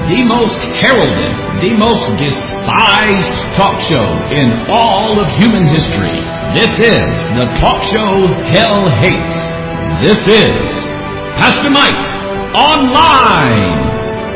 the most heralded, the most despised talk show in all of human history. This is the talk show Hell Hates. This is Pastor Mike Online.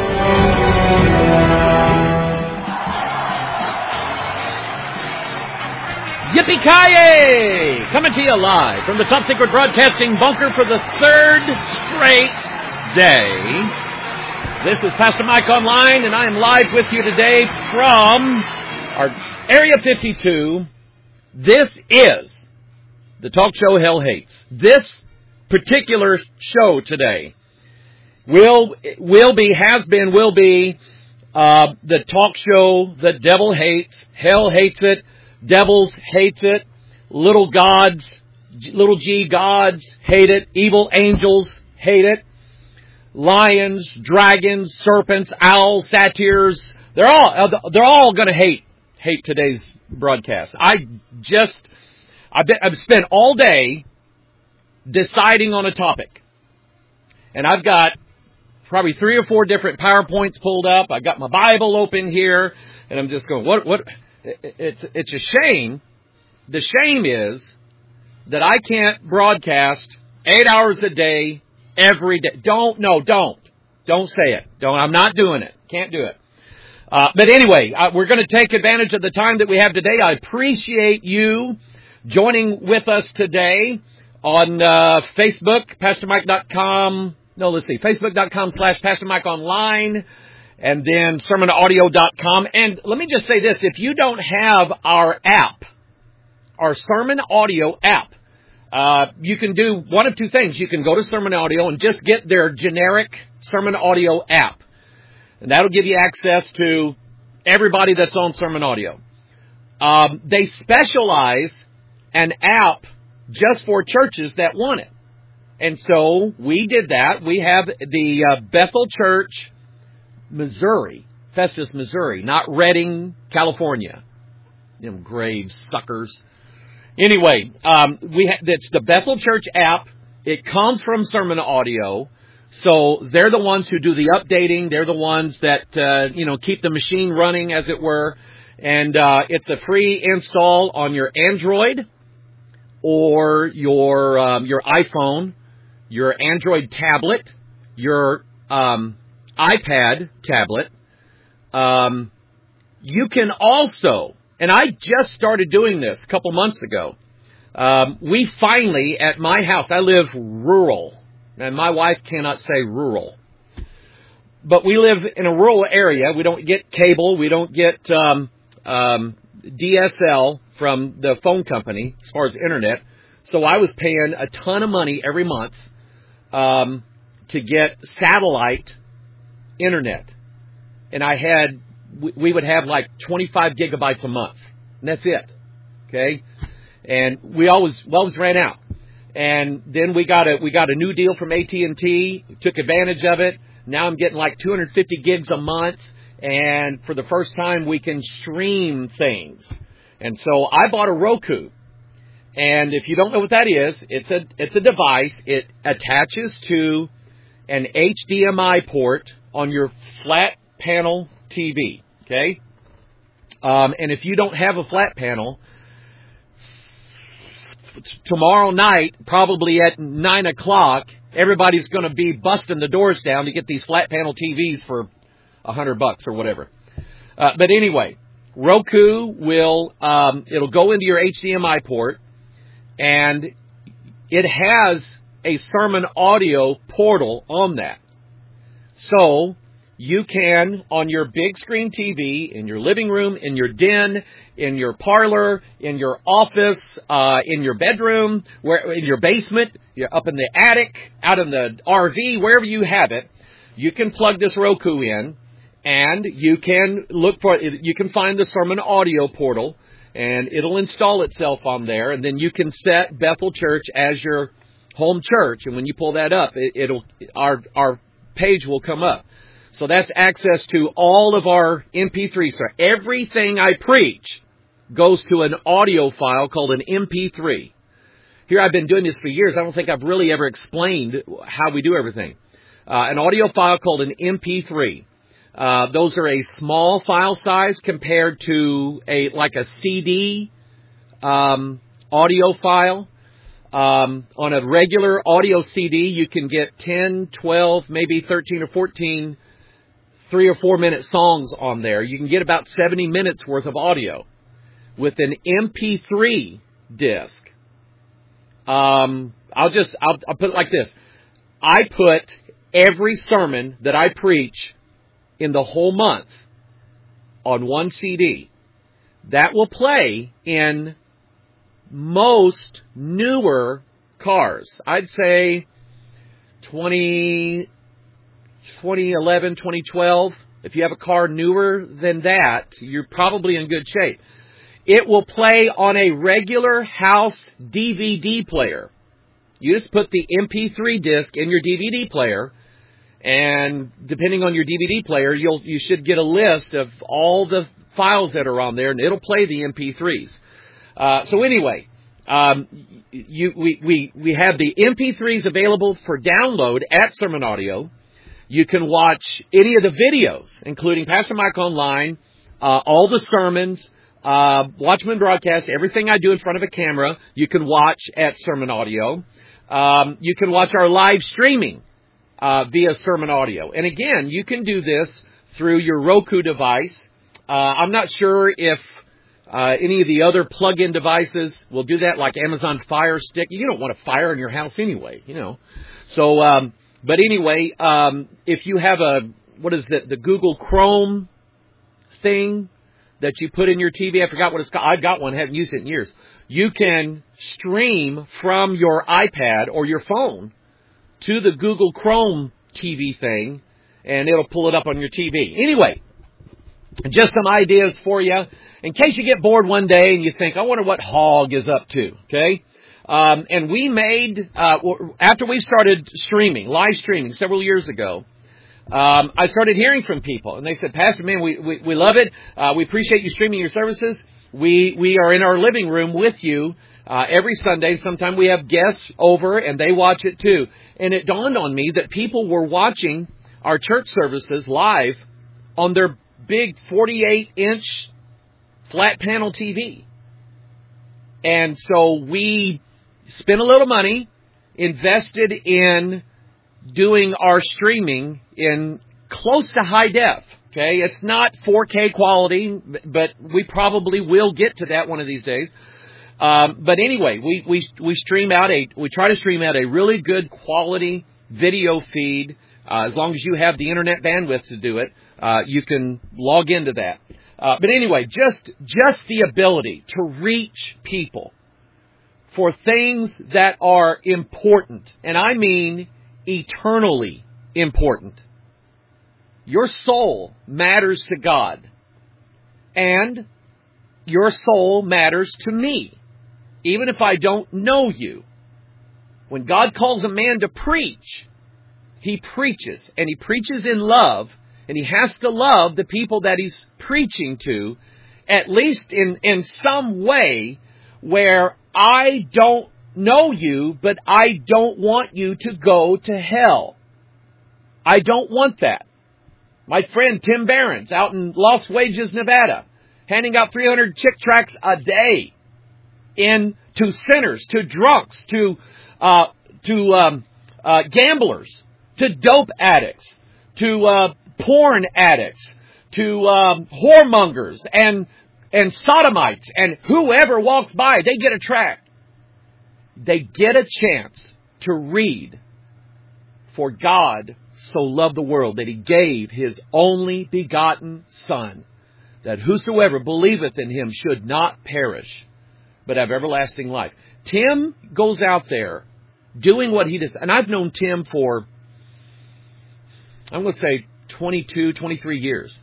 Yippee-ki-yay! Coming to you live from the Top Secret Broadcasting Bunker for the third straight day. This is Pastor Mike Online, and I am live with you today from our Area 52. This is the talk show Hell Hates. This particular show today will be the talk show the devil hates. Hell hates it. Devils hates it. Little gods, little g gods hate it. Evil angels hate it. Lions, dragons, serpents, owls, satyrs, they're all going to hate today's broadcast. I've spent all day deciding on a topic. And I've got probably 3 or 4 different PowerPoints pulled up. I've got my Bible open here, and I'm just going, what? It's a shame. The shame is that I can't broadcast 8 hours a day every day. Don't say it. I'm not doing it. Can't do it. But anyway, we're going to take advantage of the time that we have today. I appreciate you joining with us today on Facebook, PastorMike.com. Facebook.com/Pastor Mike Online. And then sermonaudio.com. And let me just say this. If you don't have our app, our Sermon Audio app, you can do one of two things. You can go to Sermon Audio and just get their generic Sermon Audio app. And that'll give you access to everybody that's on Sermon Audio. They specialize an app just for churches that want it. And so we did that. We have the Bethel Church, Missouri, Festus, Missouri, not Redding, California. Them grave suckers. Anyway, it's the Bethel Church app. It comes from Sermon Audio. So they're the ones who do the updating. They're the ones that, keep the machine running, as it were. And it's a free install on your Android or your iPhone, your Android tablet, your iPad tablet. You can also, and I just started doing this a couple months ago. We finally, at my house, I live rural, and my wife cannot say rural. But we live in a rural area. We don't get cable. We don't get DSL from the phone company as far as internet. So I was paying a ton of money every month to get satellite internet. And we would have like 25 gigabytes a month. And that's it. Okay? And we always ran out. And then we got a new deal from AT&T, took advantage of it. Now I'm getting like 250 gigs a month. And for the first time, we can stream things. And so I bought a Roku. And if you don't know what that is, it's a device. It attaches to an HDMI port on your flat panel TV, okay? And if you don't have a flat panel, tomorrow night, probably at 9 o'clock, everybody's going to be busting the doors down to get these flat panel TVs for $100 or whatever. But anyway, Roku it'll go into your HDMI port, and it has a Sermon Audio portal on that. So you can, on your big screen TV, in your living room, in your den, in your parlor, in your office, in your bedroom, in your basement, you're up in the attic, out in the RV, wherever you have it, you can plug this Roku in, and you can you can find the Sermon Audio portal, and it'll install itself on there, and then you can set Bethel Church as your home church, and when you pull that up, our page will come up. So that's access to all of our MP3s. So everything I preach goes to an audio file called an MP3. Here I've been doing this for years. I don't think I've really ever explained how we do everything. An audio file called an MP3. Those are a small file size compared to like a CD audio file. On a regular audio CD, you can get 10, 12, maybe 13 or 14 3 or 4 minute songs on there. You can get about 70 minutes worth of audio. With an MP3 disc, I'll put it like this. I put every sermon that I preach in the whole month on one CD. That will play in most newer cars. I'd say 2011, 2012. If you have a car newer than that, you're probably in good shape. It will play on a regular house DVD player. You just put the MP3 disc in your DVD player, and depending on your DVD player, you should get a list of all the files that are on there, and it'll play the MP3s. So anyway, we have the MP3s available for download at Sermon Audio. You can watch any of the videos, including Pastor Mike Online, all the sermons, Watchman Broadcast, everything I do in front of a camera, you can watch at Sermon Audio. You can watch our live streaming via Sermon Audio. And again, you can do this through your Roku device. I'm not sure if any of the other plug-in devices will do that, like Amazon Fire Stick. You don't want a fire in your house anyway, you know. So, but anyway, if you have the Google Chrome thing that you put in your TV, I forgot what it's called. I've got one, haven't used it in years. You can stream from your iPad or your phone to the Google Chrome TV thing, and it'll pull it up on your TV. Anyway, just some ideas for you, in case you get bored one day and you think, I wonder what Hog is up to, okay? And we made, after we started live streaming several years ago, I started hearing from people, and they said, Pastor, man, we love it. We appreciate you streaming your services. We are in our living room with you every Sunday. Sometimes we have guests over, and they watch it too. And it dawned on me that people were watching our church services live on their big 48-inch flat panel TV. And so we spent a little money, invested in doing our streaming in close to high def. Okay, it's not 4K quality, but we probably will get to that one of these days. But anyway, we try to stream out a really good quality video feed. As long as you have the internet bandwidth to do it, you can log into that. But anyway, just the ability to reach people for things that are important, and I mean eternally important. Your soul matters to God, and your soul matters to me, even if I don't know you. When God calls a man to preach, he preaches, and he preaches in love, and he has to love the people that he's preaching to, at least in some way where I don't know you, but I don't want you to go to hell. I don't want that. My friend Tim Barron's out in Las Vegas, Nevada, handing out 300 Chick Tracts a day to sinners, to drunks, to gamblers, to dope addicts, to porn addicts, to whoremongers and sodomites, and whoever walks by, they get a tract. They get a chance to read, for God so loved the world that he gave his only begotten Son, that whosoever believeth in him should not perish, but have everlasting life. Tim goes out there doing what he does. And I've known Tim for, I'm going to say 22, 23 years.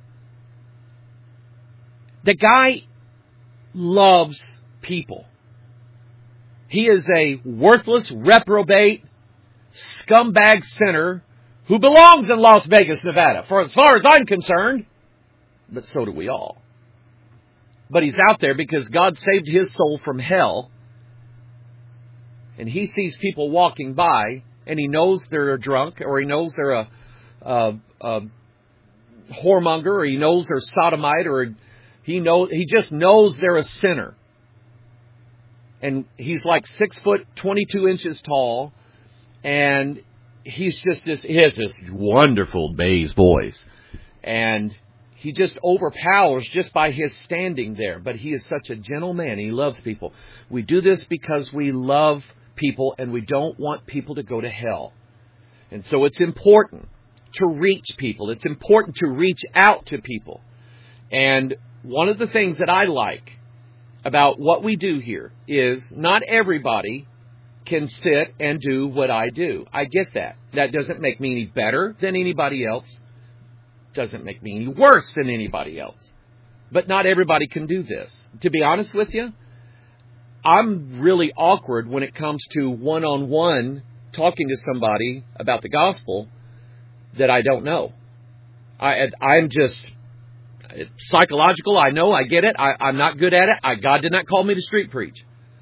The guy loves people. He is a worthless, reprobate, scumbag sinner who belongs in Las Vegas, Nevada, for as far as I'm concerned. But so do we all. But he's out there because God saved his soul from hell. And he sees people walking by, and he knows they're a drunk, or he knows they're whoremonger, or he knows they're sodomite, or he just knows they're a sinner. And he's like 6 foot 22 inches tall, and he has this wonderful bass voice, and he just overpowers just by his standing there. But he is such a gentle man. He loves people. We do this because we love people, and we don't want people to go to hell. And so it's important to reach people. It's important to reach out to people. And one of the things that I like about what we do here is not everybody can sit and do what I do. I get that. That doesn't make me any better than anybody else. Doesn't make me any worse than anybody else. But not everybody can do this. To be honest with you, I'm really awkward when it comes to one-on-one talking to somebody about the gospel that I don't know. I'm just psychological. I know. I get it. I'm not good at it. God did not call me to street preach.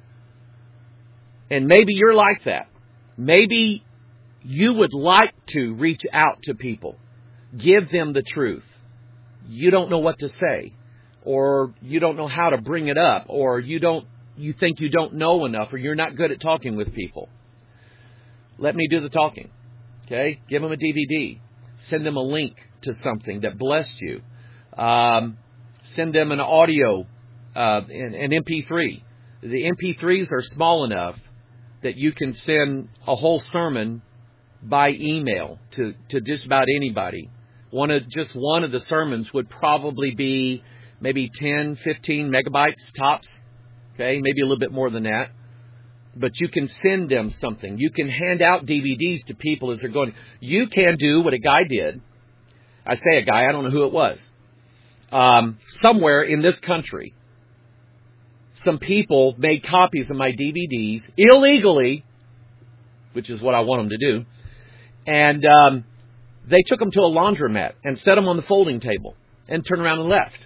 And maybe you're like that. Maybe you would like to reach out to people. Give them the truth. You don't know what to say. Or you don't know how to bring it up. Or you think you don't know enough. Or you're not good at talking with people. Let me do the talking. Okay? Give them a DVD. Send them a link to something that blessed you. Send them an audio, an MP3. The MP3s are small enough that you can send a whole sermon by email to just about anybody. One of the sermons would probably be maybe 10, 15 megabytes tops. Okay, maybe a little bit more than that. But you can send them something. You can hand out DVDs to people as they're going. You can do what a guy did. I say a guy, I don't know who it was. Somewhere in this country, some people made copies of my DVDs illegally, which is what I want them to do. And they took them to a laundromat and set them on the folding table and turned around and left.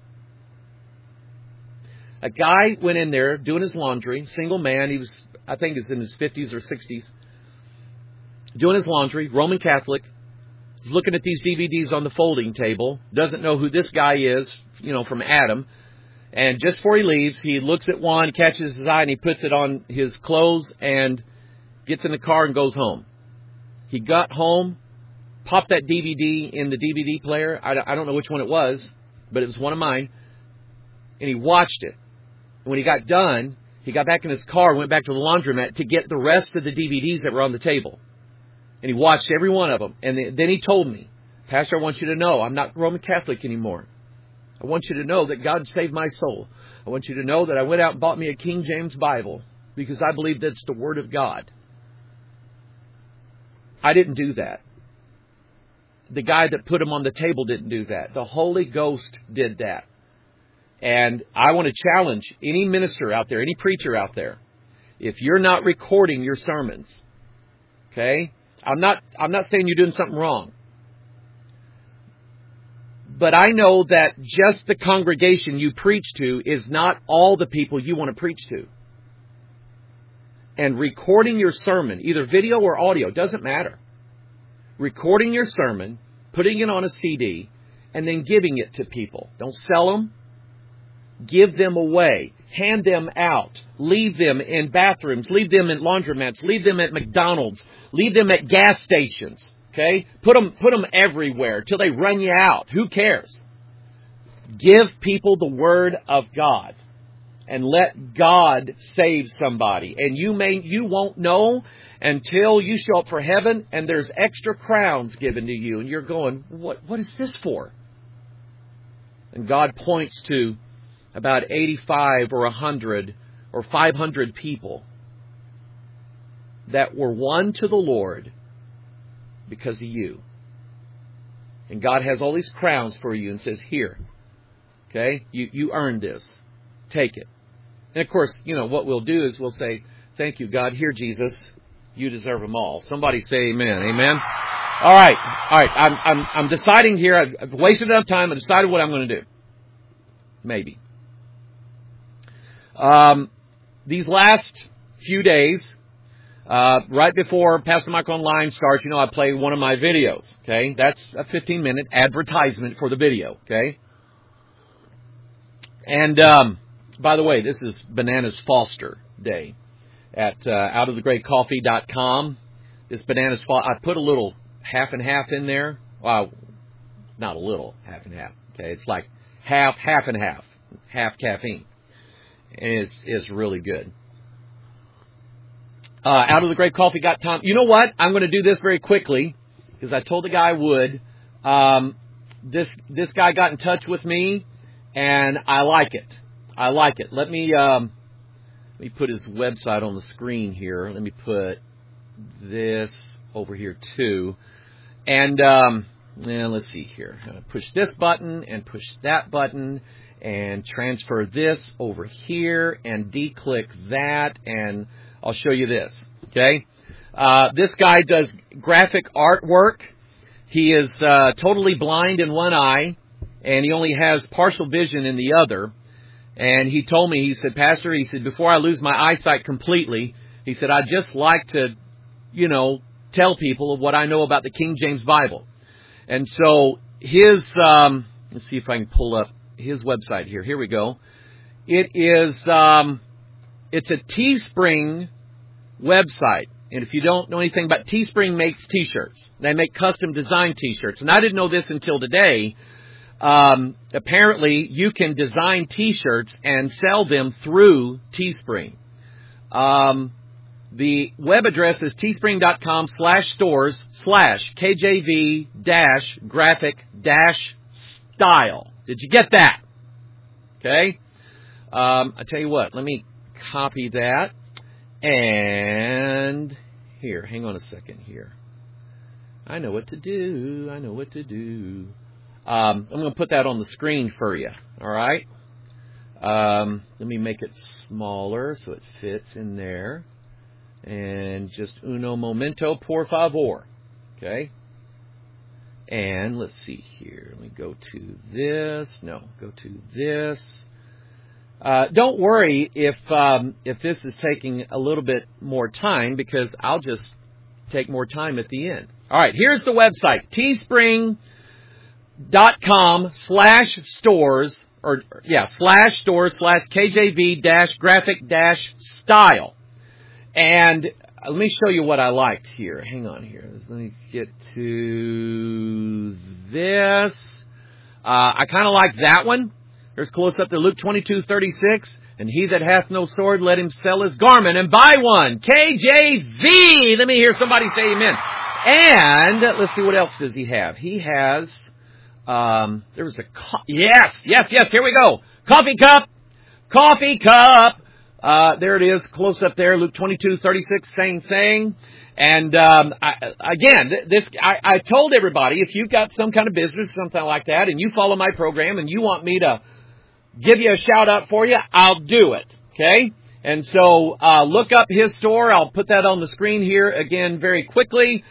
A guy went in there doing his laundry, single man. He was, I think, in his 50s or 60s, doing his laundry, Roman Catholic, looking at these DVDs on the folding table, doesn't know who this guy is, from Adam. And just before he leaves, he looks at one, catches his eye, and he puts it on his clothes and gets in the car and goes home. He got home, popped that DVD in the DVD player. I don't know which one it was, but it was one of mine. And he watched it. And when he got done, he got back in his car and went back to the laundromat to get the rest of the DVDs that were on the table. And he watched every one of them. And then he told me, Pastor, I want you to know I'm not Roman Catholic anymore. I want you to know that God saved my soul. I want you to know that I went out and bought me a King James Bible because I believe that's the Word of God. I didn't do that. The guy that put them on the table didn't do that. The Holy Ghost did that. And I want to challenge any minister out there, any preacher out there, if you're not recording your sermons, okay? I'm not saying you're doing something wrong. But I know that just the congregation you preach to is not all the people you want to preach to. And recording your sermon, either video or audio, doesn't matter. Recording your sermon, putting it on a CD, and then giving it to people. Don't sell them. Give them away. Hand them out. Leave them in bathrooms. Leave them in laundromats. Leave them at McDonald's. Leave them at gas stations. Okay? Put them everywhere till they run you out. Who cares? Give people the Word of God. And let God save somebody. And you won't know until you show up for heaven and there's extra crowns given to you. And you're going, what is this for? And God points to about 85 or 100 or 500 people that were won to the Lord because of you. And God has all these crowns for you and says, here, okay, you earned this. Take it. And of course, what we'll do is we'll say, thank you, God. Here, Jesus, you deserve them all. Somebody say amen. Amen. All right. I'm deciding here. I've wasted enough time. I decided what I'm going to do. Maybe. These last few days, Right before Pastor Mike Online starts, I play one of my videos, okay? That's a 15-minute advertisement for the video, okay? And, by the way, this is Bananas Foster Day at outofthegreatcoffee.com. This Bananas Foster, I put a little half and half in there. Well, not a little, half and half, okay? It's like half and half caffeine. And it's really good. outofthegreatcoffee.com. You know what? I'm going to do this very quickly because I told the guy I would. This guy got in touch with me, and I like it. I like it. Let me put his website on the screen here. Let me put this over here too. And let's see here. I'm going to push this button and push that button and transfer this over here and declick that, and I'll show you this, okay? This guy does graphic artwork. He is totally blind in one eye, and he only has partial vision in the other. And he told me, he said, Pastor, he said, before I lose my eyesight completely, he said, I'd just like to, tell people what I know about the King James Bible. And so his, let's see if I can pull up his website here. Here we go. It is, it's a Teespring website. And if you don't know anything about Teespring, makes T-shirts. They make custom design T-shirts. And I didn't know this until today. Apparently, you can design T-shirts and sell them through Teespring. The web address is teespring.com/stores/KJV-graphic-style. Did you get that? Okay. I tell you what, let me copy that. And here, hang on a second here. I know what to do. I'm going to put that on the screen for you. All right. Let me make it smaller so it fits in there. And just uno momento, por favor. Okay. And let's see here. Let me go to this. No, go to this. Don't worry if this is taking a little bit more time, because I'll just take more time at the end. All right, here's the website. Teespring.com/stores/KJV-graphic-style. And let me show you what I liked here. Hang on here. Let me get to this. I kind of like that one. There's close up to Luke 22:36. And he that hath no sword, let him sell his garment and buy one. KJV. Let me hear somebody say amen. And let's see, what else does he have? He has, there was a, yes, here we go. Coffee cup. There it is, close up there, Luke 22:36, same thing. And I told everybody, if you've got some kind of business, something like that, and you follow my program and you want me to give you a shout out for you, I'll do it. Okay? And so look up his store. I'll put that on the screen here again very quickly.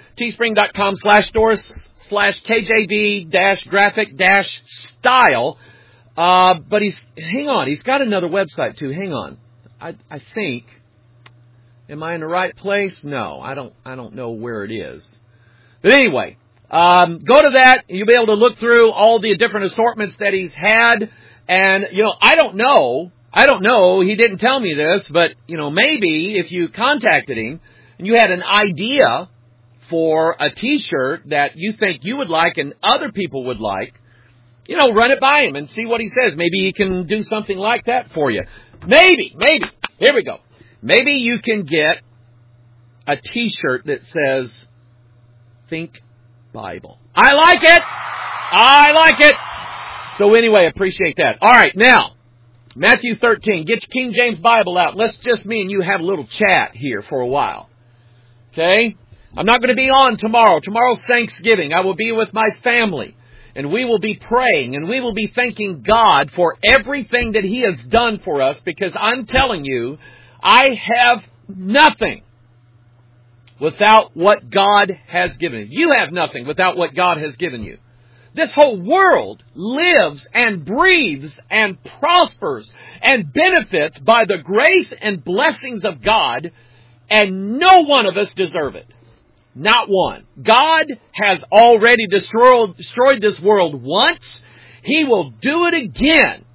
Teespring.com/stores/KJV-graphic-style. But he's got another website too. Hang on. I think, am I in the right place? No, I don't know where it is. But anyway, go to that. You'll be able to look through all the different assortments that he's had. And, I don't know. He didn't tell me this, but, maybe if you contacted him and you had an idea for a T-shirt that you think you would like and other people would like, run it by him and see what he says. Maybe he can do something like that for you. Maybe. Here we go. Maybe you can get a T-shirt that says, Think Bible. I like it. So anyway, appreciate that. All right, now, Matthew 13. Get your King James Bible out. Let's just me and you have a little chat here for a while. Okay? I'm not going to be on tomorrow. Tomorrow's Thanksgiving. I will be with my family. And we will be praying and we will be thanking God for everything that He has done for us, because I'm telling you, I have nothing without what God has given you. You have nothing without what God has given you. This whole world lives and breathes and prospers and benefits by the grace and blessings of God And no one of us deserve it. Not one. God has already destroyed this world once. He will do it again.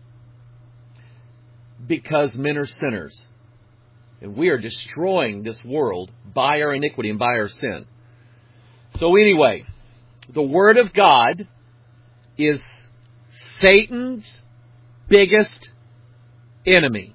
Because men are sinners. And we are destroying this world by our iniquity and by our sin. So anyway, the Word of God is Satan's biggest enemy.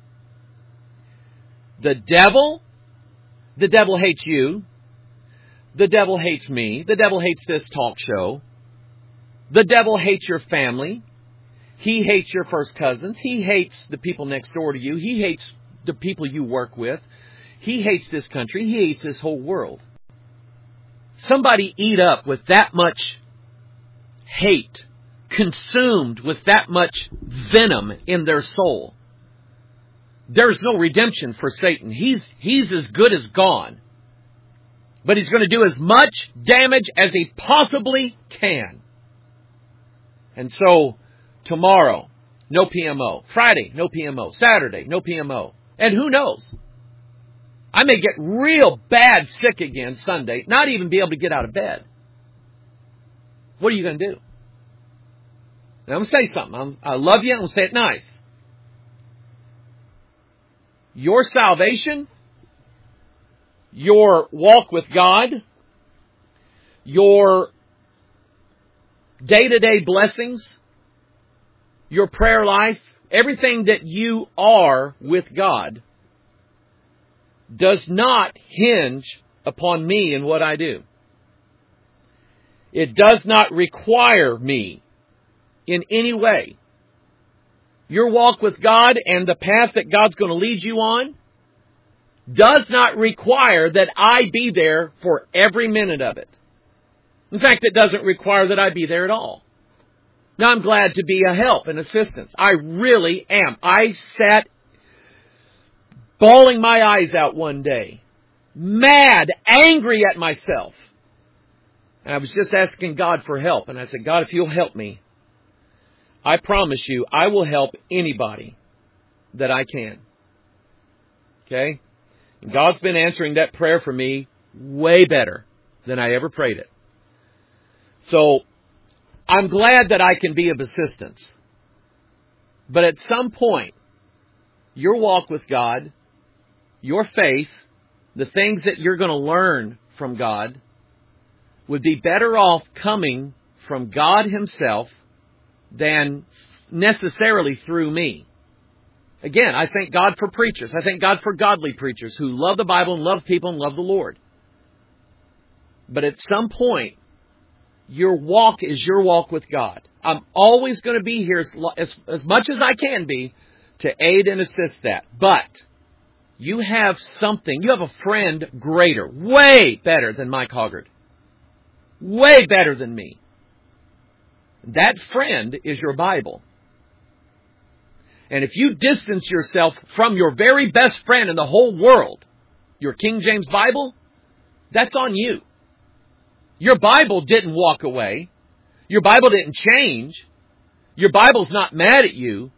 The devil hates you. The devil hates me. The devil hates this talk show. The devil hates your family. He hates your first cousins. He hates the people next door to you. He hates the people you work with. He hates this country. He hates this whole world. Somebody eat up with that much hate, consumed with that much venom in their soul. There's no redemption for Satan. He's as good as gone. But he's going to do as much damage as he possibly can. And so, tomorrow, no PMO. Friday, no PMO. Saturday, no PMO. And who knows? I may get real bad sick again Sunday, not even be able to get out of bed. What are you going to do? Now, I'm going to say something. I love you. I'm going to say it nice. Your salvation, your walk with God, your day-to-day blessings, your prayer life, everything that you are with God does not hinge upon me and what I do. It does not require me in any way. Your walk with God and the path that God's going to lead you on does not require that I be there for every minute of it. In fact, it doesn't require that I be there at all. Now, I'm glad to be a help and assistance. I really am. I sat bawling my eyes out one day, mad, angry at myself. And I was just asking God for help. And I said, God, if you'll help me, I promise you, I will help anybody that I can. Okay? And God's been answering that prayer for me way better than I ever prayed it. So, I'm glad that I can be of assistance. But at some point, your walk with God, your faith, the things that you're going to learn from God, would be better off coming from God Himself than necessarily through me. Again, I thank God for preachers. I thank God for godly preachers who love the Bible and love people and love the Lord. But at some point, your walk is your walk with God. I'm always going to be here as much as I can be to aid and assist that. But you have something, you have a friend greater, way better than Mike Hoggard. Way better than me. That friend is your Bible. And if you distance yourself from your very best friend in the whole world, your King James Bible, that's on you. Your Bible didn't walk away. Your Bible didn't change. Your Bible's not mad at you.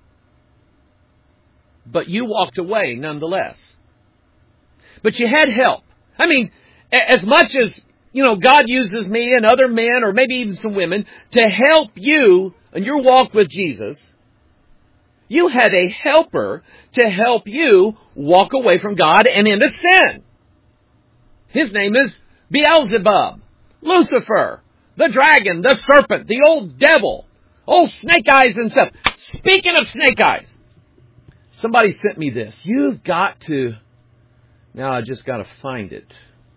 But you walked away nonetheless. But you had help. I mean, as much as, God uses me and other men or maybe even some women to help you in your walk with Jesus, you had a helper to help you walk away from God and into sin. His name is Beelzebub, Lucifer, the dragon, the serpent, the old devil, old Snake Eyes and stuff. Speaking of Snake Eyes, somebody sent me this. You've got to... Now I just got to find it.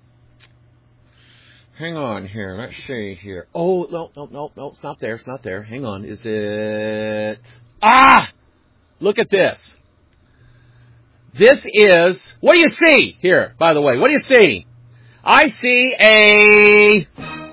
Hang on here. Let's see here. Oh, no. It's not there. It's not there. Hang on. Is it... Look at this. This is... What do you see here, by the way? What do you see? I see a...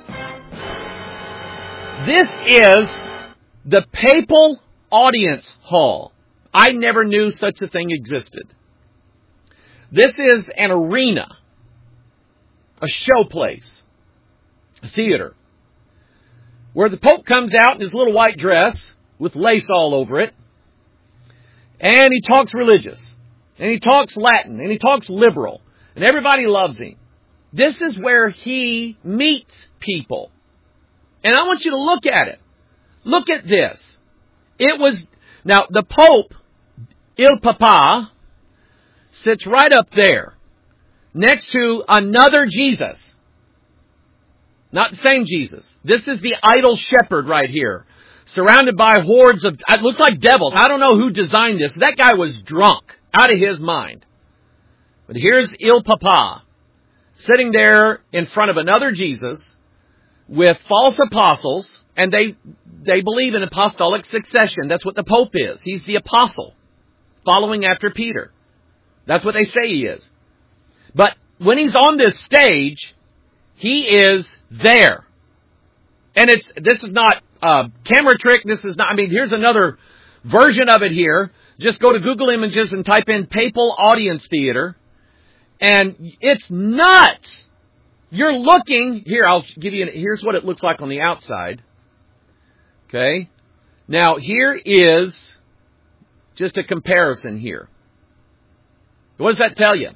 This is the Papal Audience Hall. I never knew such a thing existed. This is an arena, a showplace, a theater, where the Pope comes out in his little white dress with lace all over it, and he talks religious, and he talks Latin, and he talks liberal, And everybody loves him. This is where he meets people. And I want you to look at it. Look at this. Now the Pope, Il Papa, sits right up there next to another Jesus. Not the same Jesus. This is the idol shepherd right here. Surrounded by hordes of, it looks like devils. I don't know who designed this. That guy was drunk, out of his mind. But here's Il Papa, sitting there in front of another Jesus with false apostles, and they believe in apostolic succession. That's what the Pope is. He's the apostle, following after Peter. That's what they say he is. But when he's on this stage, he is there. And this is not a camera trick. This is not, here's another version of it here. Just go to Google Images and type in Papal Audience Theater. And it's nuts. You're looking, here, I'll give you, here's what it looks like on the outside. Okay. Now, here is just a comparison here. What does that tell you?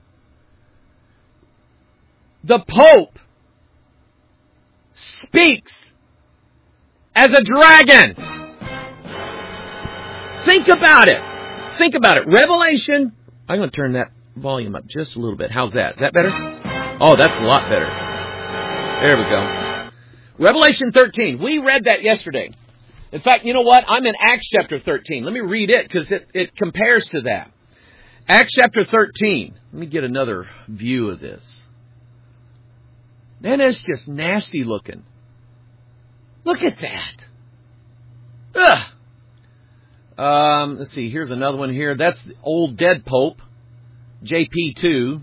The Pope speaks as a dragon. Think about it. Think about it. Revelation. I'm going to turn that volume up just a little bit. How's that? Is that better? Oh, that's a lot better. There we go. Revelation 13. We read that yesterday. In fact, you know what? I'm in Acts chapter 13. Let me read it because it compares to that. Acts chapter 13. Let me get another view of this. Man, it's just nasty looking. Look at that. Ugh. Let's see. Here's another one here. That's the old dead Pope, JP2.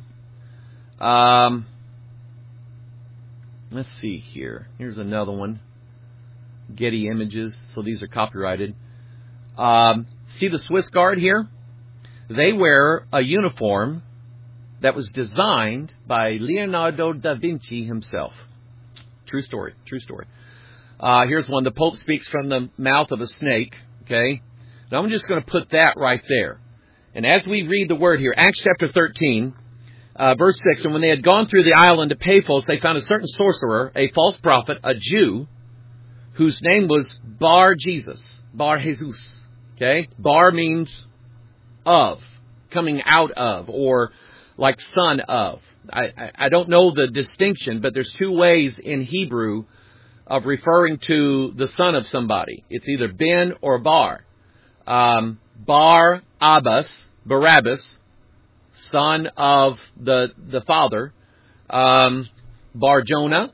Let's see here. Here's another one. Getty Images. So these are copyrighted. See the Swiss Guard here? They wear a uniform that was designed by Leonardo da Vinci himself. True story. True story. Here's one. The Pope speaks from the mouth of a snake. Okay. Now I'm just going to put that right there. And as we read the word here, Acts chapter 13, verse 6, and when they had gone through the island of Paphos, they found a certain sorcerer, a false prophet, a Jew, whose name was Bar Jesus. Bar Jesus. Okay. Bar means of, coming out of, or like son of. I don't know the distinction, but there's two ways in Hebrew of referring to the son of somebody. It's either Ben or Bar. Bar Abbas, Barabbas, son of the father. Bar Jonah,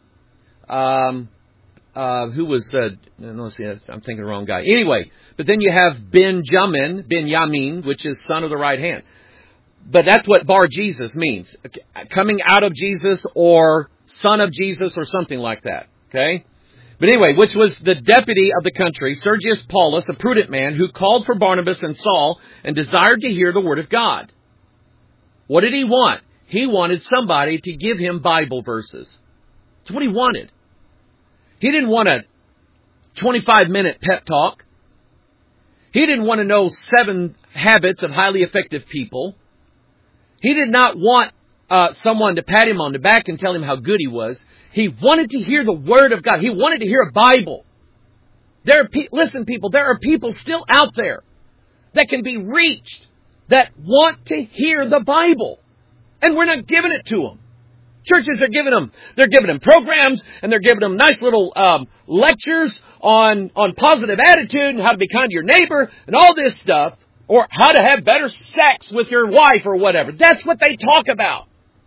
who was, let's see, I'm thinking the wrong guy. Anyway, but then you have Benjamin, which is son of the right hand. But that's what Bar Jesus means. Coming out of Jesus or son of Jesus or something like that. Okay? But anyway, which was the deputy of the country, Sergius Paulus, a prudent man, who called for Barnabas and Saul and desired to hear the word of God. What did he want? He wanted somebody to give him Bible verses. That's what he wanted. He didn't want a 25-minute pep talk. He didn't want to know 7 habits of highly effective people. He did not want someone to pat him on the back and tell him how good he was. He wanted to hear the Word of God. He wanted to hear a Bible. Listen, people, there are people still out there that can be reached that want to hear the Bible. And we're not giving it to them. Churches are giving them programs, and they're giving them nice little lectures on positive attitude and how to be kind to your neighbor and all this stuff, or how to have better sex with your wife or whatever. That's what they talk about.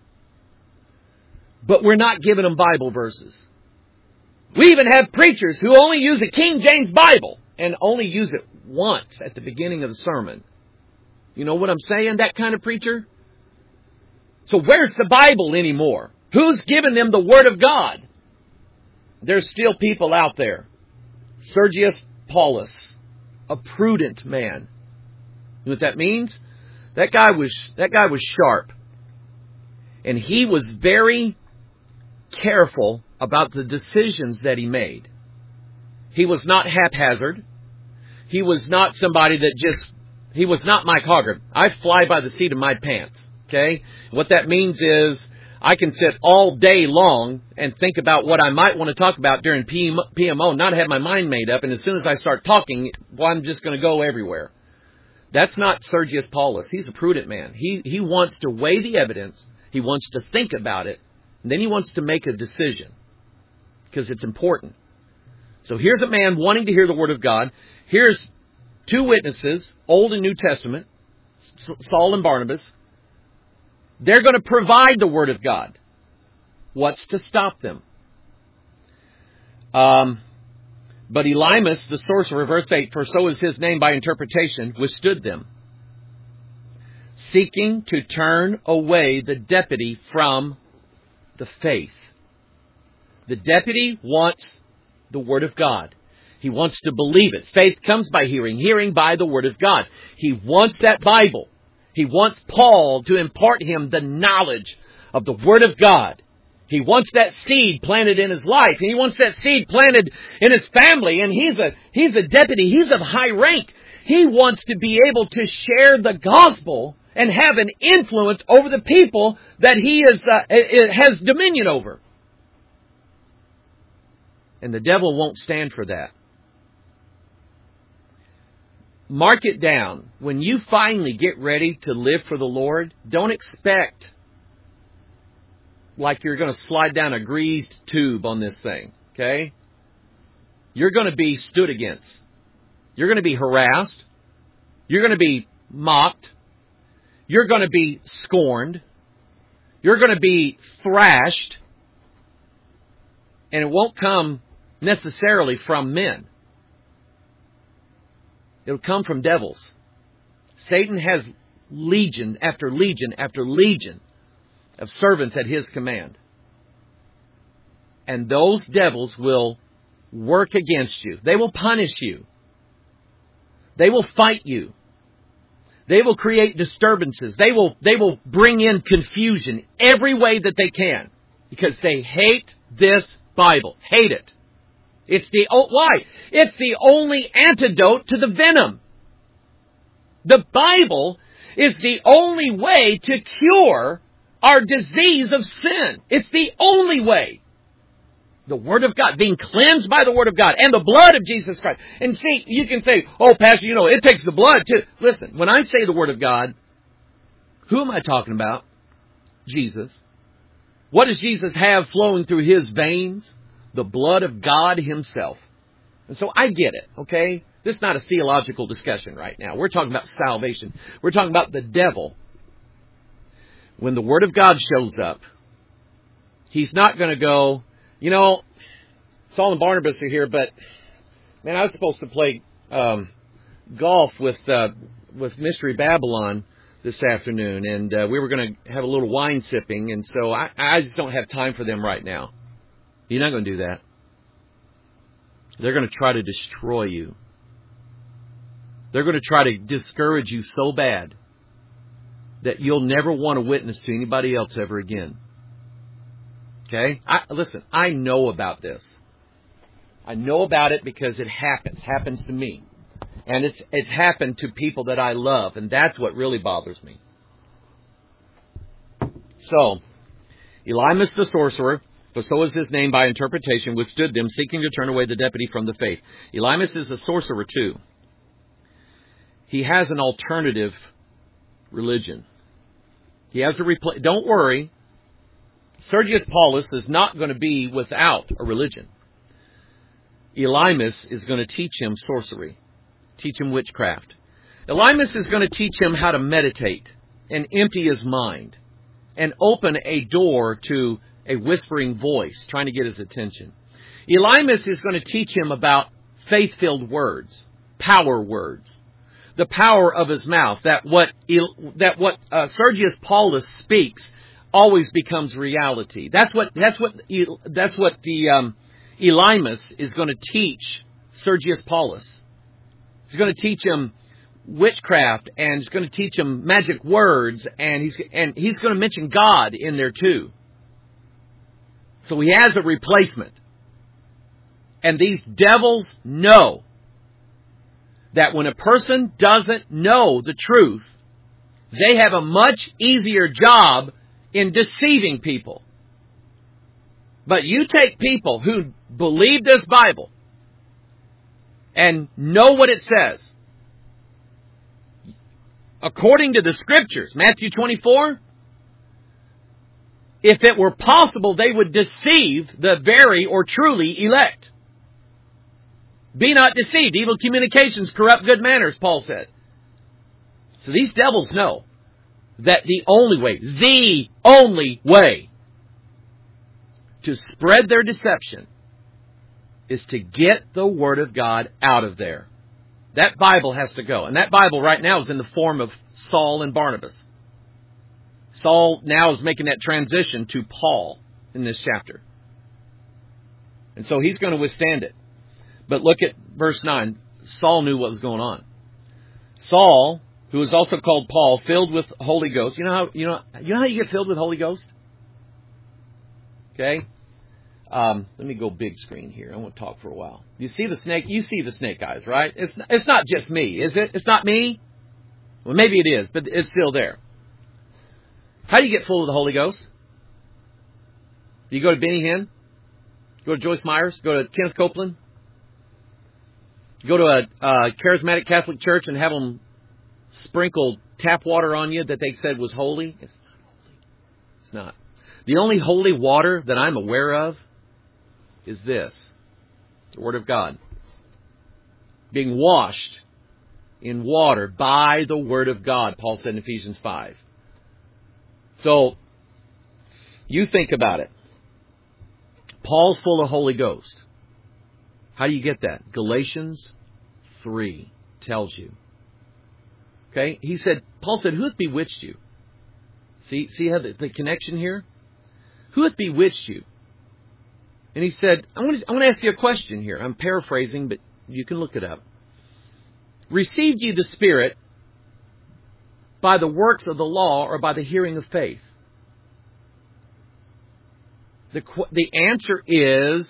But we're not giving them Bible verses. We even have preachers who only use a King James Bible and only use it once at the beginning of the sermon. You know what I'm saying, that kind of preacher? So where's the Bible anymore? Who's given them the Word of God? There's still people out there. Sergius Paulus, a prudent man. You know what that means? That guy was sharp. And he was very careful about the decisions that he made. He was not haphazard. He was not somebody that he was not Mike Hoggard. I fly by the seat of my pants. Okay? What that means is I can sit all day long and think about what I might want to talk about during PMO, not have my mind made up, and as soon as I start talking, well, I'm just going to go everywhere. That's not Sergius Paulus. He's a prudent man. He wants to weigh the evidence. He wants to think about it. And then he wants to make a decision. Because it's important. So here's a man wanting to hear the Word of God. Here's two witnesses, Old and New Testament, Saul and Barnabas. They're going to provide the Word of God. What's to stop them? But Elymas, the sorcerer, verse 8, for so is his name by interpretation, withstood them, seeking to turn away the deputy from the faith. The deputy wants the Word of God. He wants to believe it. Faith comes by hearing, hearing by the Word of God. He wants that Bible. He wants Paul to impart him the knowledge of the Word of God. He wants that seed planted in his life. He wants that seed planted in his family. And he's a deputy. He's of high rank. He wants to be able to share the gospel and have an influence over the people that he has dominion over. And the devil won't stand for that. Mark it down. When you finally get ready to live for the Lord, don't expect like you're going to slide down a greased tube on this thing. Okay? You're going to be stood against. You're going to be harassed. You're going to be mocked. You're going to be scorned. You're going to be thrashed. And it won't come necessarily from men. It'll come from devils. Satan has legion after legion after legion of servants at his command. And those devils will work against you. They will punish you. They will fight you. They will create disturbances. They will bring in confusion every way that they can. Because they hate this Bible. Hate it. Why? It's the only antidote to the venom. The Bible is the only way to cure our disease of sin. It's the only way. The Word of God, being cleansed by the Word of God and the blood of Jesus Christ. And see, you can say, oh, Pastor, it takes the blood too. Listen, when I say the Word of God, who am I talking about? Jesus. What does Jesus have flowing through His veins? The blood of God Himself. And so I get it, okay? This is not a theological discussion right now. We're talking about salvation. We're talking about the devil. When the Word of God shows up, he's not going to go, Saul and Barnabas are here, but, man, I was supposed to play golf with Mystery Babylon this afternoon, and we were going to have a little wine sipping, and so I just don't have time for them right now. You're not going to do that. They're going to try to destroy you. They're going to try to discourage you so bad that you'll never want to witness to anybody else ever again. Okay? Listen, I know about this. I know about it because it happens to me. And it's happened to people that I love, and that's what really bothers me. So, Elymas the sorcerer, for so is his name by interpretation, withstood them, seeking to turn away the deputy from the faith. Elymas is a sorcerer too. He has an alternative religion. He has a don't worry. Sergius Paulus is not going to be without a religion. Elymas is going to teach him sorcery. Teach him witchcraft. Elymas is going to teach him how to meditate and empty his mind and open a door to a whispering voice trying to get his attention. Elymas is going to teach him about faith-filled words, power words, the power of his mouth, that what Sergius Paulus speaks always becomes reality. That's what the Elymas is going to teach Sergius Paulus. He's going to teach him witchcraft, and he's going to teach him magic words, and he's going to mention God in there too. So he has a replacement. And these devils know that when a person doesn't know the truth, They have a much easier job in deceiving people. But you take people who believe this Bible and know what it says. According to the Scriptures, Matthew 24, if it were possible, they would deceive the very or truly elect. Be not deceived. Evil communications corrupt good manners, Paul said. So these devils know that the only way to spread their deception is to get the Word of God out of there. That Bible has to go. And that Bible right now is in the form of Saul and Barnabas. Saul now is making that transition to Paul in this chapter. And so he's going to withstand it. But look at verse 9. Saul knew what was going on. Saul, who is also called Paul, filled with Holy Ghost. You know how you get filled with Holy Ghost? Okay? Let me go big screen here. I want to talk for a while. You see the snake? You see the snake eyes, right? It's not just me, is it? It's not me? Well, maybe it is, but it's still there. How do you get full of the Holy Ghost? Do you go to Benny Hinn? Go to Joyce Myers? Go to Kenneth Copeland? Go to a charismatic Catholic church and have them sprinkle tap water on you that they said was holy? It's not holy. It's not. The only holy water that I'm aware of is this. The Word of God. Being washed in water by the Word of God, Paul said in Ephesians 5. So, you think about it. Paul's full of Holy Ghost. How do you get that? Galatians 3 tells you. Okay? Paul said, who hath bewitched you? See how the connection here? Who hath bewitched you? And he said, I want to ask you a question here. I'm paraphrasing, but you can look it up. Received ye the Spirit by the works of the law or by the hearing of faith? The answer is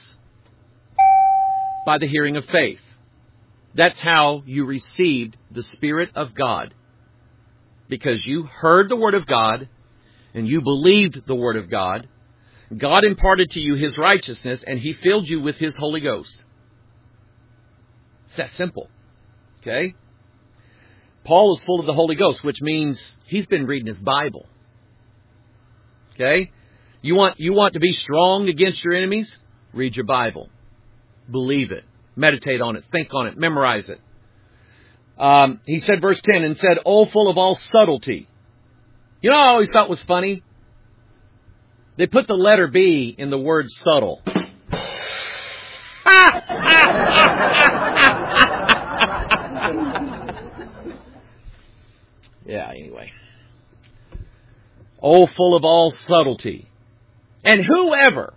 by the hearing of faith. That's how you received the Spirit of God. Because you heard the Word of God and you believed the Word of God. God imparted to you His righteousness and He filled you with His Holy Ghost. It's that simple. Okay? Paul is full of the Holy Ghost, which means he's been reading his Bible. Okay? You want to be strong against your enemies? Read your Bible. Believe it. Meditate on it. Think on it. Memorize it. He said, verse 10, and said, "Oh, full of all subtlety." You know what I always thought was funny? They put the letter B in the word subtle. Yeah, anyway. Oh, full of all subtlety. And whoever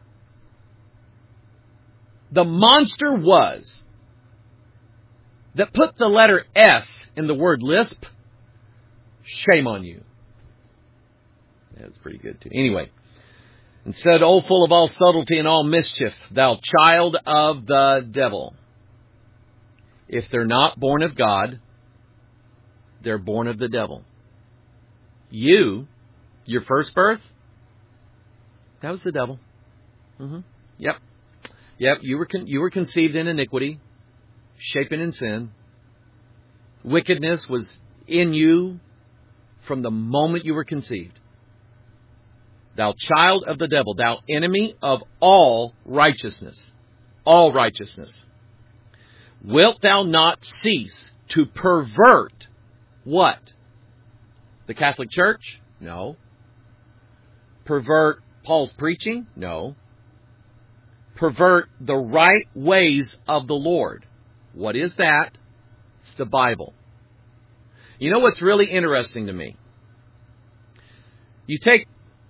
the monster was that put the letter S in the word lisp, shame on you. That's pretty good too. Anyway. And said, "O full of all subtlety and all mischief, thou child of the devil." If they're not born of God, they're born of the devil. Your first birth, that was the devil. Mm-hmm. Yep. You were conceived in iniquity, shapen in sin. Wickedness was in you from the moment you were conceived. Thou child of the devil, thou enemy of all righteousness. All righteousness. Wilt thou not cease to pervert what? The Catholic Church? No. Pervert Paul's preaching? No. Pervert the right ways of the Lord. What is that? It's the Bible. You know what's really interesting to me? You take,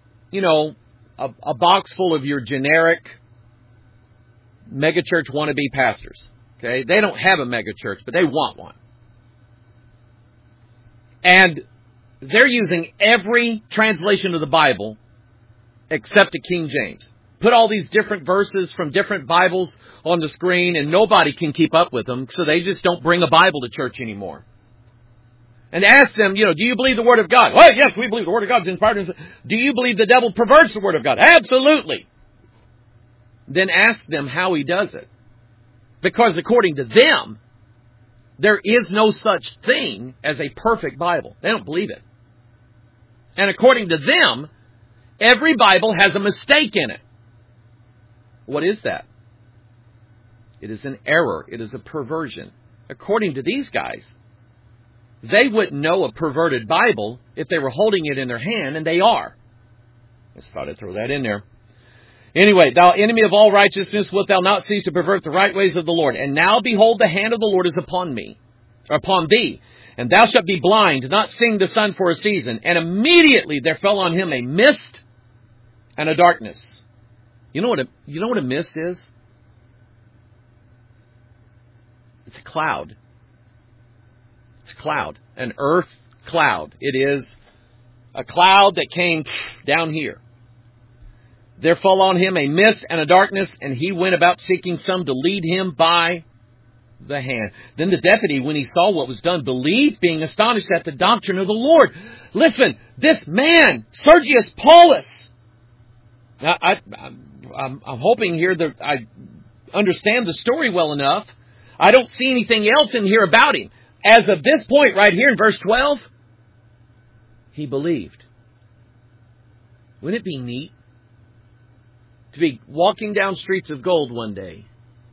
a box full of your generic megachurch wannabe pastors. Okay? They don't have a megachurch, but they want one. And they're using every translation of the Bible except the King James. Put all these different verses from different Bibles on the screen and nobody can keep up with them, so they just don't bring a Bible to church anymore. and ask them, do you believe the Word of God? Well, yes, we believe the Word of God is inspired. Do you believe the devil perverts the Word of God? Absolutely. Then ask them how he does it. Because according to them, there is no such thing as a perfect Bible. They don't believe it. And according to them, every Bible has a mistake in it. What is that? It is an error. It is a perversion. According to these guys, they wouldn't know a perverted Bible if they were holding it in their hand, and they are. I just thought I'd throw that in there. Anyway, thou enemy of all righteousness, wilt thou not cease to pervert the right ways of the Lord? And now behold, the hand of the Lord is upon thee, and thou shalt be blind, not seeing the sun for a season. And immediately there fell on him a mist and a darkness. You know what a mist is? It's a cloud. It's a cloud, an earth cloud. It is a cloud that came down here. There fell on him a mist and a darkness, and he went about seeking some to lead him by the hand. Then the deputy, when he saw what was done, believed, being astonished at the doctrine of the Lord. Listen, this man, Sergius Paulus. Now, I'm hoping here that I understand the story well enough. I don't see anything else in here about him. As of this point right here in verse 12, he believed. Wouldn't it be neat to be walking down streets of gold one day,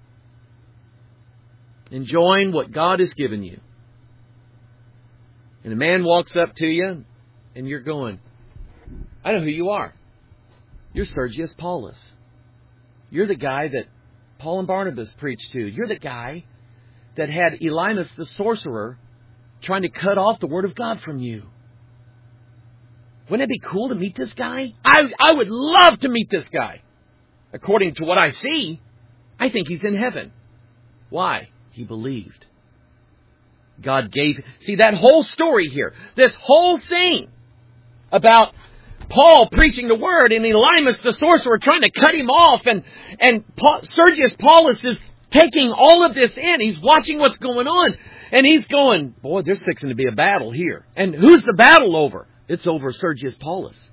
enjoying what God has given you, and a man walks up to you and you're going, I know who you are. You're Sergius Paulus. You're the guy that Paul and Barnabas preached to. You're the guy that had Elymas the sorcerer trying to cut off the Word of God from you. Wouldn't it be cool to meet this guy? I would love to meet this guy. According to what I see, I think he's in heaven. Why? He believed. God gave... See, that whole story here, this whole thing about Paul preaching the Word and Elymas the sorcerer trying to cut him off, and Sergius Paulus is taking all of this in. He's watching what's going on, and he's going, boy, there's fixing to be a battle here. And who's the battle over? It's over Sergius Paulus.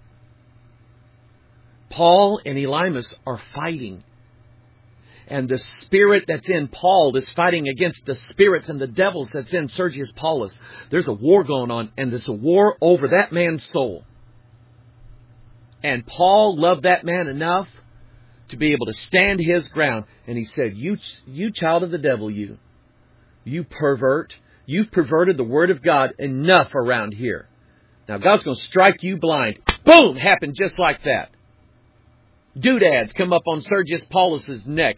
Paul and Elymas are fighting. And the spirit that's in Paul is fighting against the spirits and the devils that's in Sergius Paulus. There's a war going on, and there's a war over that man's soul. And Paul loved that man enough to be able to stand his ground. And he said, you child of the devil, you pervert. You've perverted the Word of God enough around here. Now God's going to strike you blind. Boom! Happened just like that. Doodads come up on Sergius Paulus's neck.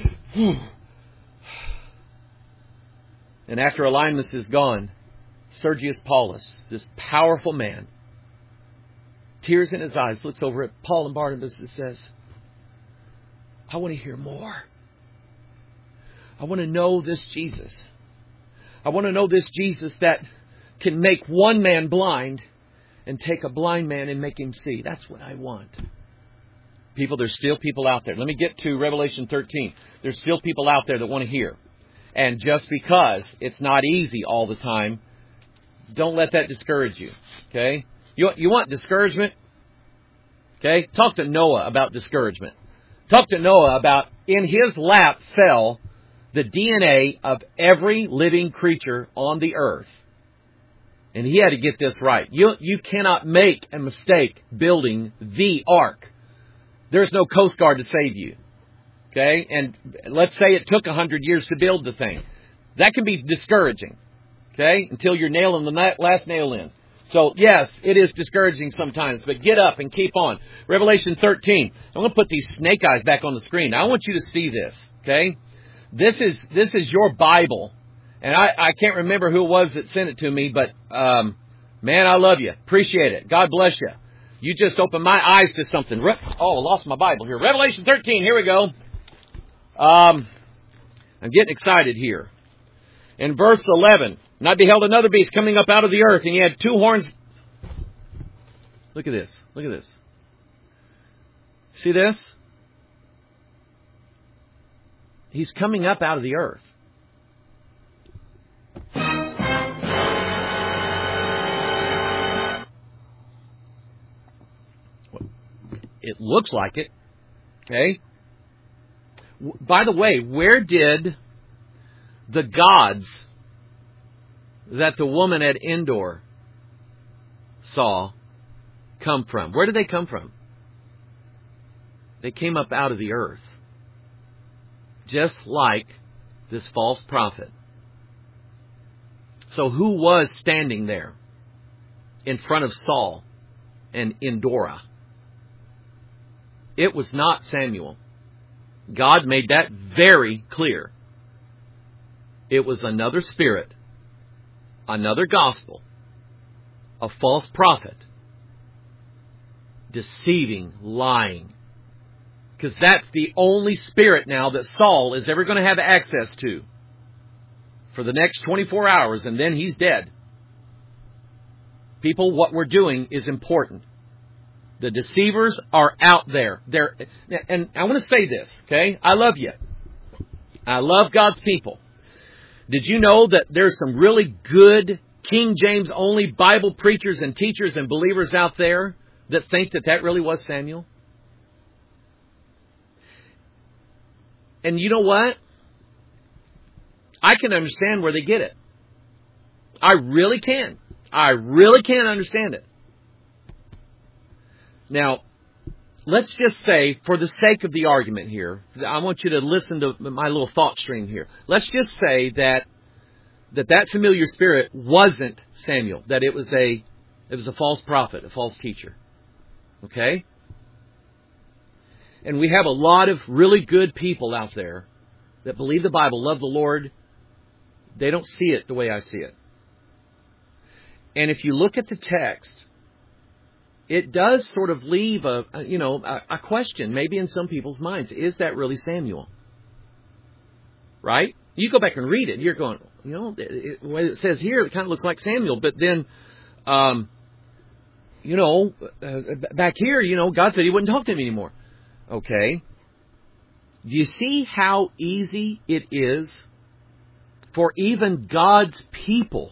And after Elymas is gone, Sergius Paulus, this powerful man, tears in his eyes, looks over at Paul and Barnabas and says, I want to hear more. I want to know this Jesus. I want to know this Jesus that can make one man blind and take a blind man and make him see. That's what I want. People, there's still people out there. Let me get to Revelation 13. There's still people out there that want to hear. And just because it's not easy all the time, don't let that discourage you. Okay? You want discouragement? Okay? Talk to Noah about discouragement. Talk to Noah about, in his lap fell the DNA of every living creature on the earth. And he had to get this right. You cannot make a mistake building the ark. There's no Coast Guard to save you. Okay? And let's say it took 100 years to build the thing. That can be discouraging. Okay? Until you're nailing the last nail in. So, yes, it is discouraging sometimes, but get up and keep on. Revelation 13. I'm going to put these snake eyes back on the screen. I want you to see this. Okay? This is your Bible. And I can't remember who it was that sent it to me, but, man, I love you. Appreciate it. God bless you. You just opened my eyes to something. Oh, I lost my Bible here. Revelation 13. Here we go. I'm getting excited here. In verse 11, and I beheld another beast coming up out of the earth, and he had two horns. Look at this. Look at this. See this? He's coming up out of the earth. It looks like it. Okay? By the way, where did the gods that the woman at Endor saw come from? Where did they come from? They came up out of the earth. Just like this false prophet. So who was standing there in front of Saul and Endora? It was not Samuel. God made that very clear. It was another spirit, another gospel, a false prophet, deceiving, lying. Because that's the only spirit now that Saul is ever going to have access to for the next 24 hours, and then he's dead. People, what we're doing is important. The deceivers are out there. And I want to say this, okay? I love you. I love God's people. Did you know that there's some really good King James only Bible preachers and teachers and believers out there that think that that really was Samuel? And you know what? I can understand where they get it. I really can. I really can understand it. Now, let's just say, for the sake of the argument here, I want you to listen to my little thought stream here. Let's just say that familiar spirit wasn't Samuel, that it was a false prophet, a false teacher. Okay? And we have a lot of really good people out there that believe the Bible, love the Lord. They don't see it the way I see it. And if you look at the text, it does sort of leave a question, maybe in some people's minds. Is that really Samuel? Right? You go back and read it, and you're going, the way it says here, it kind of looks like Samuel. But then, back here, God said He wouldn't talk to him anymore. Okay. Do you see how easy it is for even God's people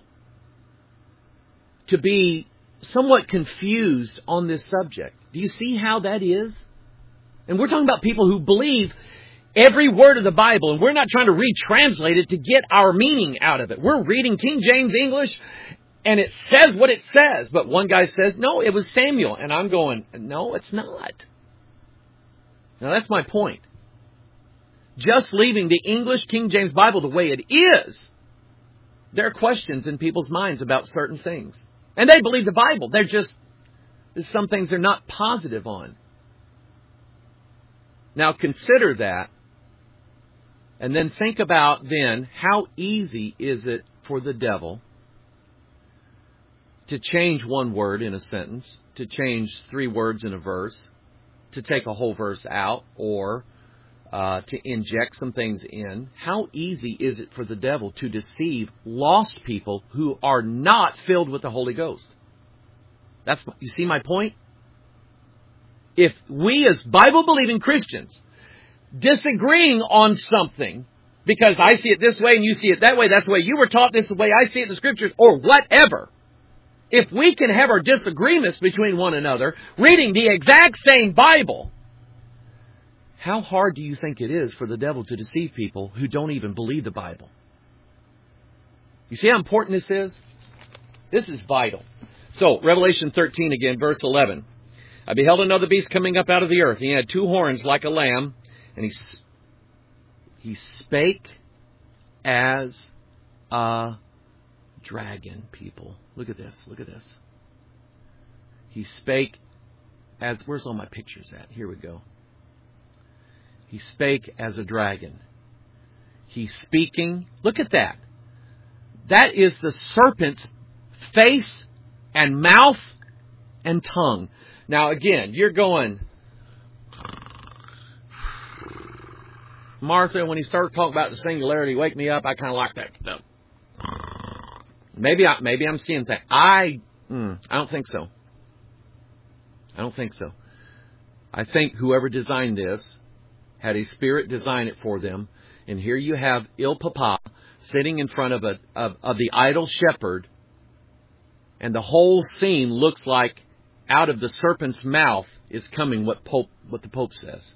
to be somewhat confused on this subject? Do you see how that is? And we're talking about people who believe every word of the Bible, and we're not trying to retranslate it to get our meaning out of it. We're reading King James English, and it says what it says. But one guy says, no, it was Samuel. And I'm going, no, it's not. Now, that's my point. Just leaving the English King James Bible the way it is, there are questions in people's minds about certain things. And they believe the Bible. There's some things they're not positive on. Now, consider that. And then think about then, how easy is it for the devil to change one word in a sentence, to change 3 words in a verse, to take a whole verse out, or to inject some things in? How easy is it for the devil to deceive lost people who are not filled with the Holy Ghost? You see my point? If we as Bible-believing Christians disagreeing on something, because I see it this way and you see it that way, that's the way you were taught, this is the way I see it in the Scriptures, or whatever. If we can have our disagreements between one another, reading the exact same Bible, how hard do you think it is for the devil to deceive people who don't even believe the Bible? You see how important this is? This is vital. So, Revelation 13 again, verse 11. I beheld another beast coming up out of the earth. He had 2 horns like a lamb, and he spake as a dragon, people. Look at this. Look at this. He spake as... Where's all my pictures at? Here we go. He spake as a dragon. He's speaking. Look at that. That is the serpent's face and mouth and tongue. Now, again, you're going, Martha, when he started talking about the singularity, wake me up, I kind of like that stuff. Maybe I'm seeing that. I don't think so. I don't think so. I think whoever designed this had a spirit design it for them. And here you have Il Papa sitting in front of the idol shepherd. And the whole scene looks like out of the serpent's mouth is coming, what the Pope says.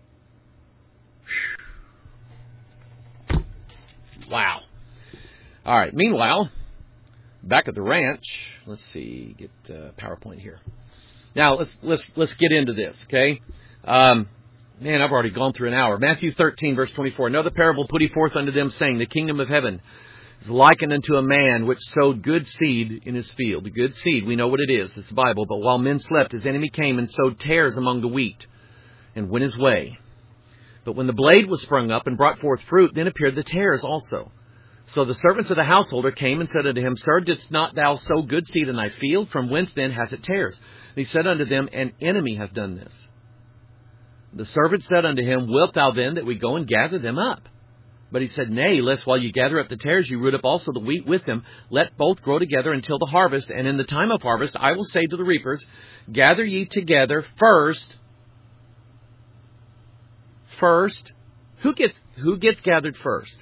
Wow. All right. Meanwhile, back at the ranch, let's see, get PowerPoint here. Now let's get into this, okay? Man, I've already gone through an hour. Matthew 13, verse 24. Another parable put he forth unto them, saying, the kingdom of heaven is likened unto a man which sowed good seed in his field. The good seed, we know what it is. It's the Bible. But while men slept, his enemy came and sowed tares among the wheat and went his way. But when the blade was sprung up and brought forth fruit, then appeared the tares also. So the servants of the householder came and said unto him, Sir, didst not thou sow good seed in thy field? From whence then hath it tares? And he said unto them, An enemy hath done this. The servant said unto him, Wilt thou then that we go and gather them up? But he said, Nay, lest while you gather up the tares, you root up also the wheat with them. Let both grow together until the harvest. And in the time of harvest, I will say to the reapers, Gather ye together first. Who gets gathered first?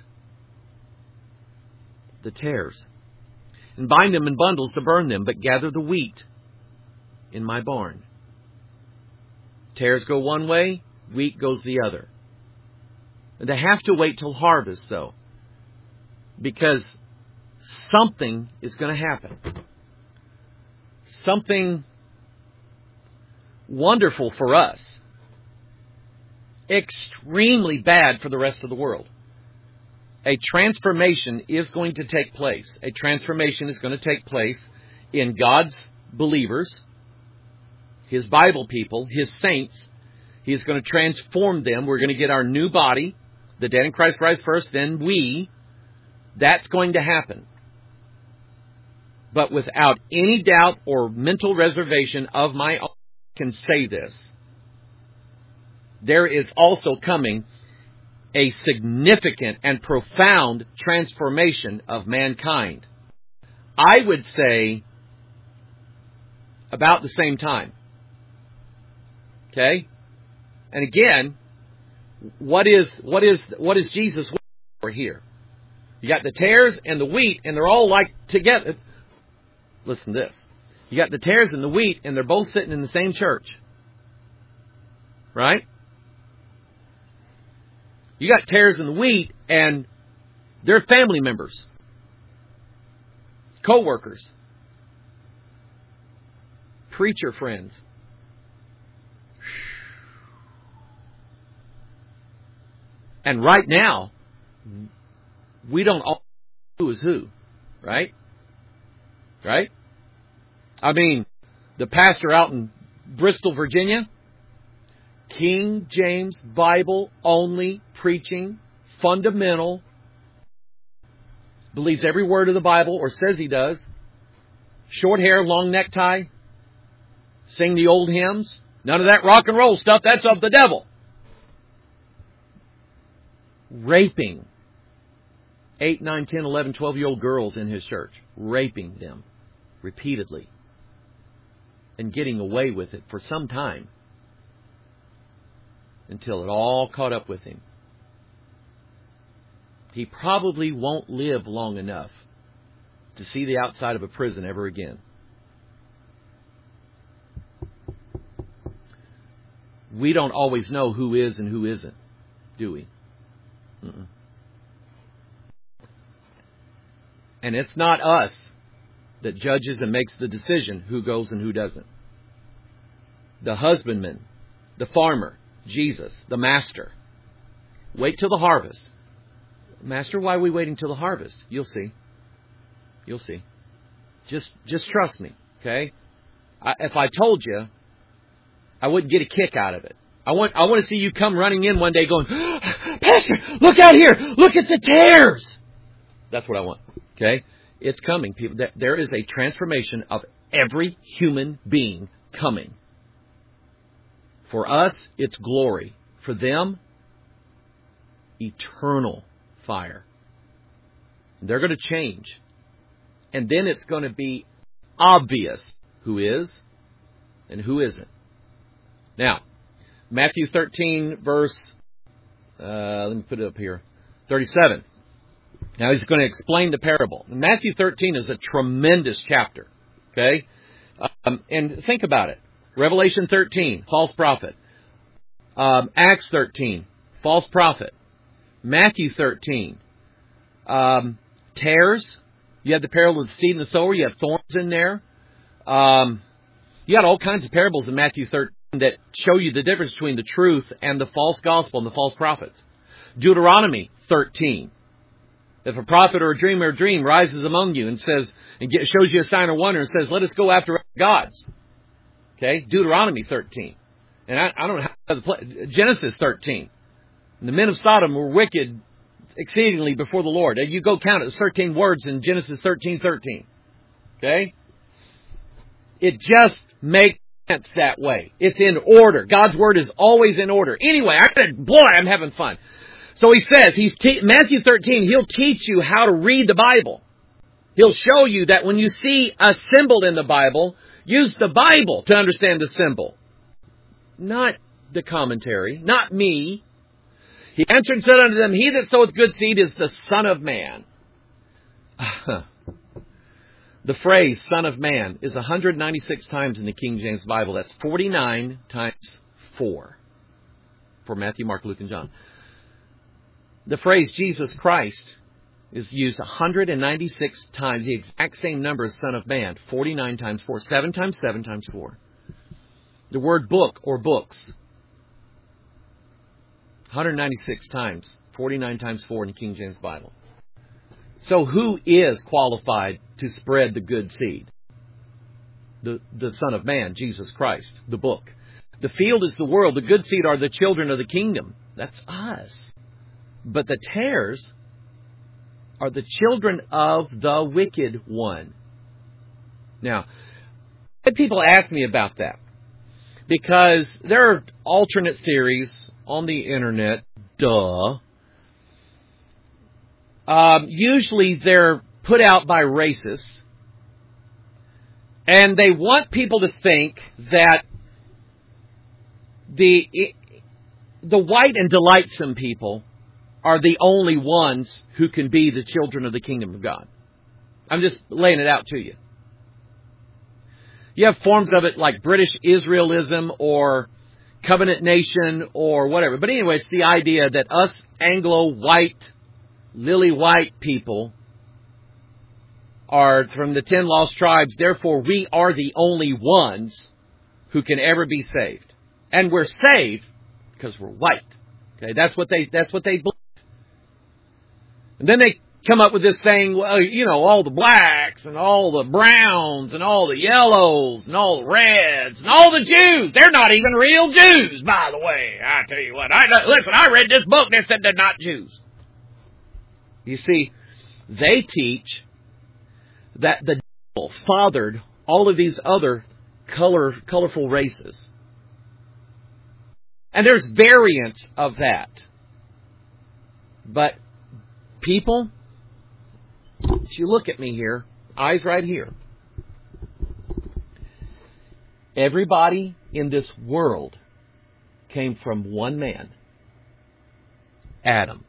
The tares. And bind them in bundles to burn them, but gather the wheat in my barn. Tares go one way, wheat goes the other. And they have to wait till harvest, though, because something is going to happen. Something wonderful for us. Extremely bad for the rest of the world. A transformation is going to take place. A transformation is going to take place in God's believers, His Bible people, His saints. He is going to transform them. We're going to get our new body. The dead in Christ rise first, then we. That's going to happen. But without any doubt or mental reservation of my own, I can say this. There is also coming a significant and profound transformation of mankind. I would say about the same time. Okay? And again, what is Jesus for here? You got the tares and the wheat, and they're all like together. Listen to this. You got the tares and the wheat, and they're both sitting in the same church. Right? You got tares and the wheat, and they're family members, co-workers, preacher friends. And right now, we don't all know who is who, right? Right? I mean, the pastor out in Bristol, Virginia, King James Bible only preaching, fundamental, believes every word of the Bible, or says he does. Short hair, long necktie, sing the old hymns. None of that rock and roll stuff, that's of the devil. Raping 8, 9, 10, 11, 12-year-old girls in his church. Raping them repeatedly. And getting away with it for some time. Until it all caught up with him. He probably won't live long enough to see the outside of a prison ever again. We don't always know who is and who isn't, do we? Mm-mm. And it's not us that judges and makes the decision who goes and who doesn't. The husbandman, the farmer, Jesus, the master. Wait till the harvest. Master, why are we waiting till the harvest? You'll see. You'll see. Just trust me, okay? If I told you, I wouldn't get a kick out of it. I want to see you come running in one day going, Pastor, look out here. Look at the tares. That's what I want. Okay? It's coming, people. There is a transformation of every human being coming. For us, it's glory. For them, eternal fire. They're going to change. And then it's going to be obvious who is and who isn't. Now, Matthew 13, verse, let me put it up here, 37. Now he's going to explain the parable. Matthew 13 is a tremendous chapter. Okay? And think about it. Revelation 13, false prophet. Acts 13, false prophet. Matthew 13, tares. You have the parable of the seed and the sower. You have thorns in there. You got all kinds of parables in Matthew 13 that show you the difference between the truth and the false gospel and the false prophets. Deuteronomy 13. If a prophet or a dreamer of a dream rises among you and says, and shows you a sign or wonder and says, let us go after gods. Okay? Deuteronomy 13. And I don't know Genesis 13. And the men of Sodom were wicked exceedingly before the Lord. You go count it. There's 13 words in Genesis 13:13. Okay? It just makes sense that way. It's in order. God's Word is always in order. Anyway, I'm having fun. So he says, Matthew 13, he'll teach you how to read the Bible. He'll show you that when you see a symbol in the Bible, use the Bible to understand the symbol. Not the commentary, not me. He answered and said unto them, he that soweth good seed is the Son of Man. The phrase Son of Man is 196 times in the King James Bible. That's 49 times 4 for Matthew, Mark, Luke, and John. The phrase Jesus Christ is used 196 times, the exact same number as Son of Man, 49 times 4, 7 times 7 times 4. The word book or books, 196 times, 49 times 4 in the King James Bible. So who is qualified to spread the good seed? The Son of Man, Jesus Christ, the book. The field is the world. The good seed are the children of the kingdom. That's us. But the tares are the children of the wicked one. Now, people ask me about that because there are alternate theories on the internet. Duh. Usually they're put out by racists, and they want people to think that the white and delightsome people are the only ones who can be the children of the kingdom of God. I'm just laying it out to you. You have forms of it like British Israelism or covenant nation or whatever. But anyway, it's the idea that us Anglo-white, lily-white people are from the 10 lost tribes. Therefore, we are the only ones who can ever be saved. And we're saved because we're white. Okay, that's what they believe. And then they come up with this thing, well, you know, all the blacks and all the browns and all the yellows and all the reds and all the Jews. They're not even real Jews, by the way. I tell you what. I read this book that said they're not Jews. You see, they teach that the devil fathered all of these other colorful races. And there's variants of that. But people, if you look at me here, eyes right here. Everybody in this world came from one man, Adam.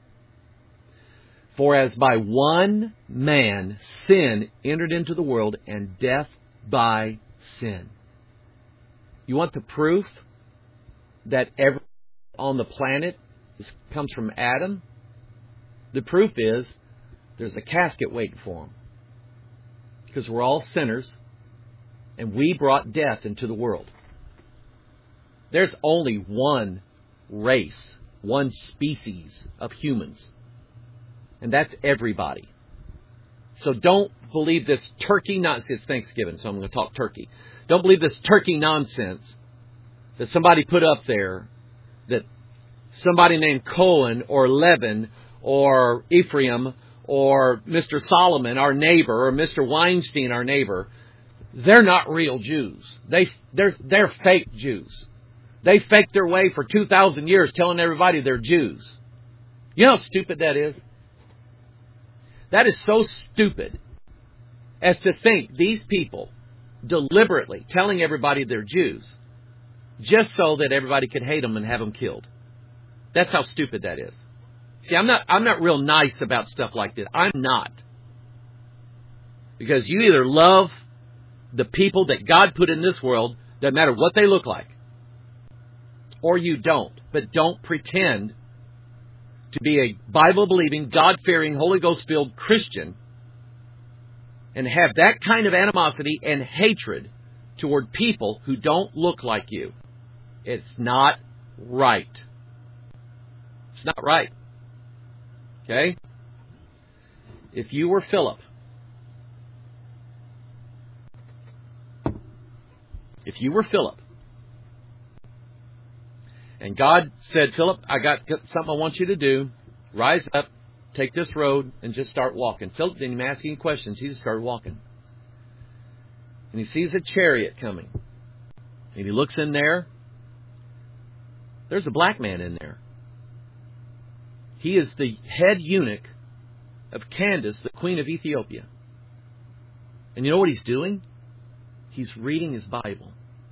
For as by one man sin entered into the world, and death by sin. You want the proof that everyone on the planet comes from Adam? The proof is there's a casket waiting for him. Because we're all sinners, and we brought death into the world. There's only one race, one species of humans. And that's everybody. So don't believe this turkey nonsense. It's Thanksgiving, so I'm going to talk turkey. Don't believe this turkey nonsense that somebody put up there, that somebody named Cohen or Levin or Ephraim or Mr. Solomon, our neighbor, or Mr. Weinstein, our neighbor, they're not real Jews. They're fake Jews. They faked their way for 2,000 years telling everybody they're Jews. You know how stupid that is? That is so stupid as to think these people deliberately telling everybody they're Jews just so that everybody could hate them and have them killed. That's how stupid that is. See, I'm not real nice about stuff like this. I'm not. Because you either love the people that God put in this world Doesn't matter what they look like. Or you don't. But don't pretend to be a Bible-believing, God-fearing, Holy Ghost-filled Christian and have that kind of animosity and hatred toward people who don't look like you. It's not right. It's not right. Okay? If you were Philip, and God said, Philip, I got something I want you to do. Rise up, take this road, and just start walking. Philip didn't even ask any questions. He just started walking. And he sees a chariot coming. And he looks in there. There's a black man in there. He is the head eunuch of Candace, the queen of Ethiopia. And you know what he's doing? He's reading his Bible.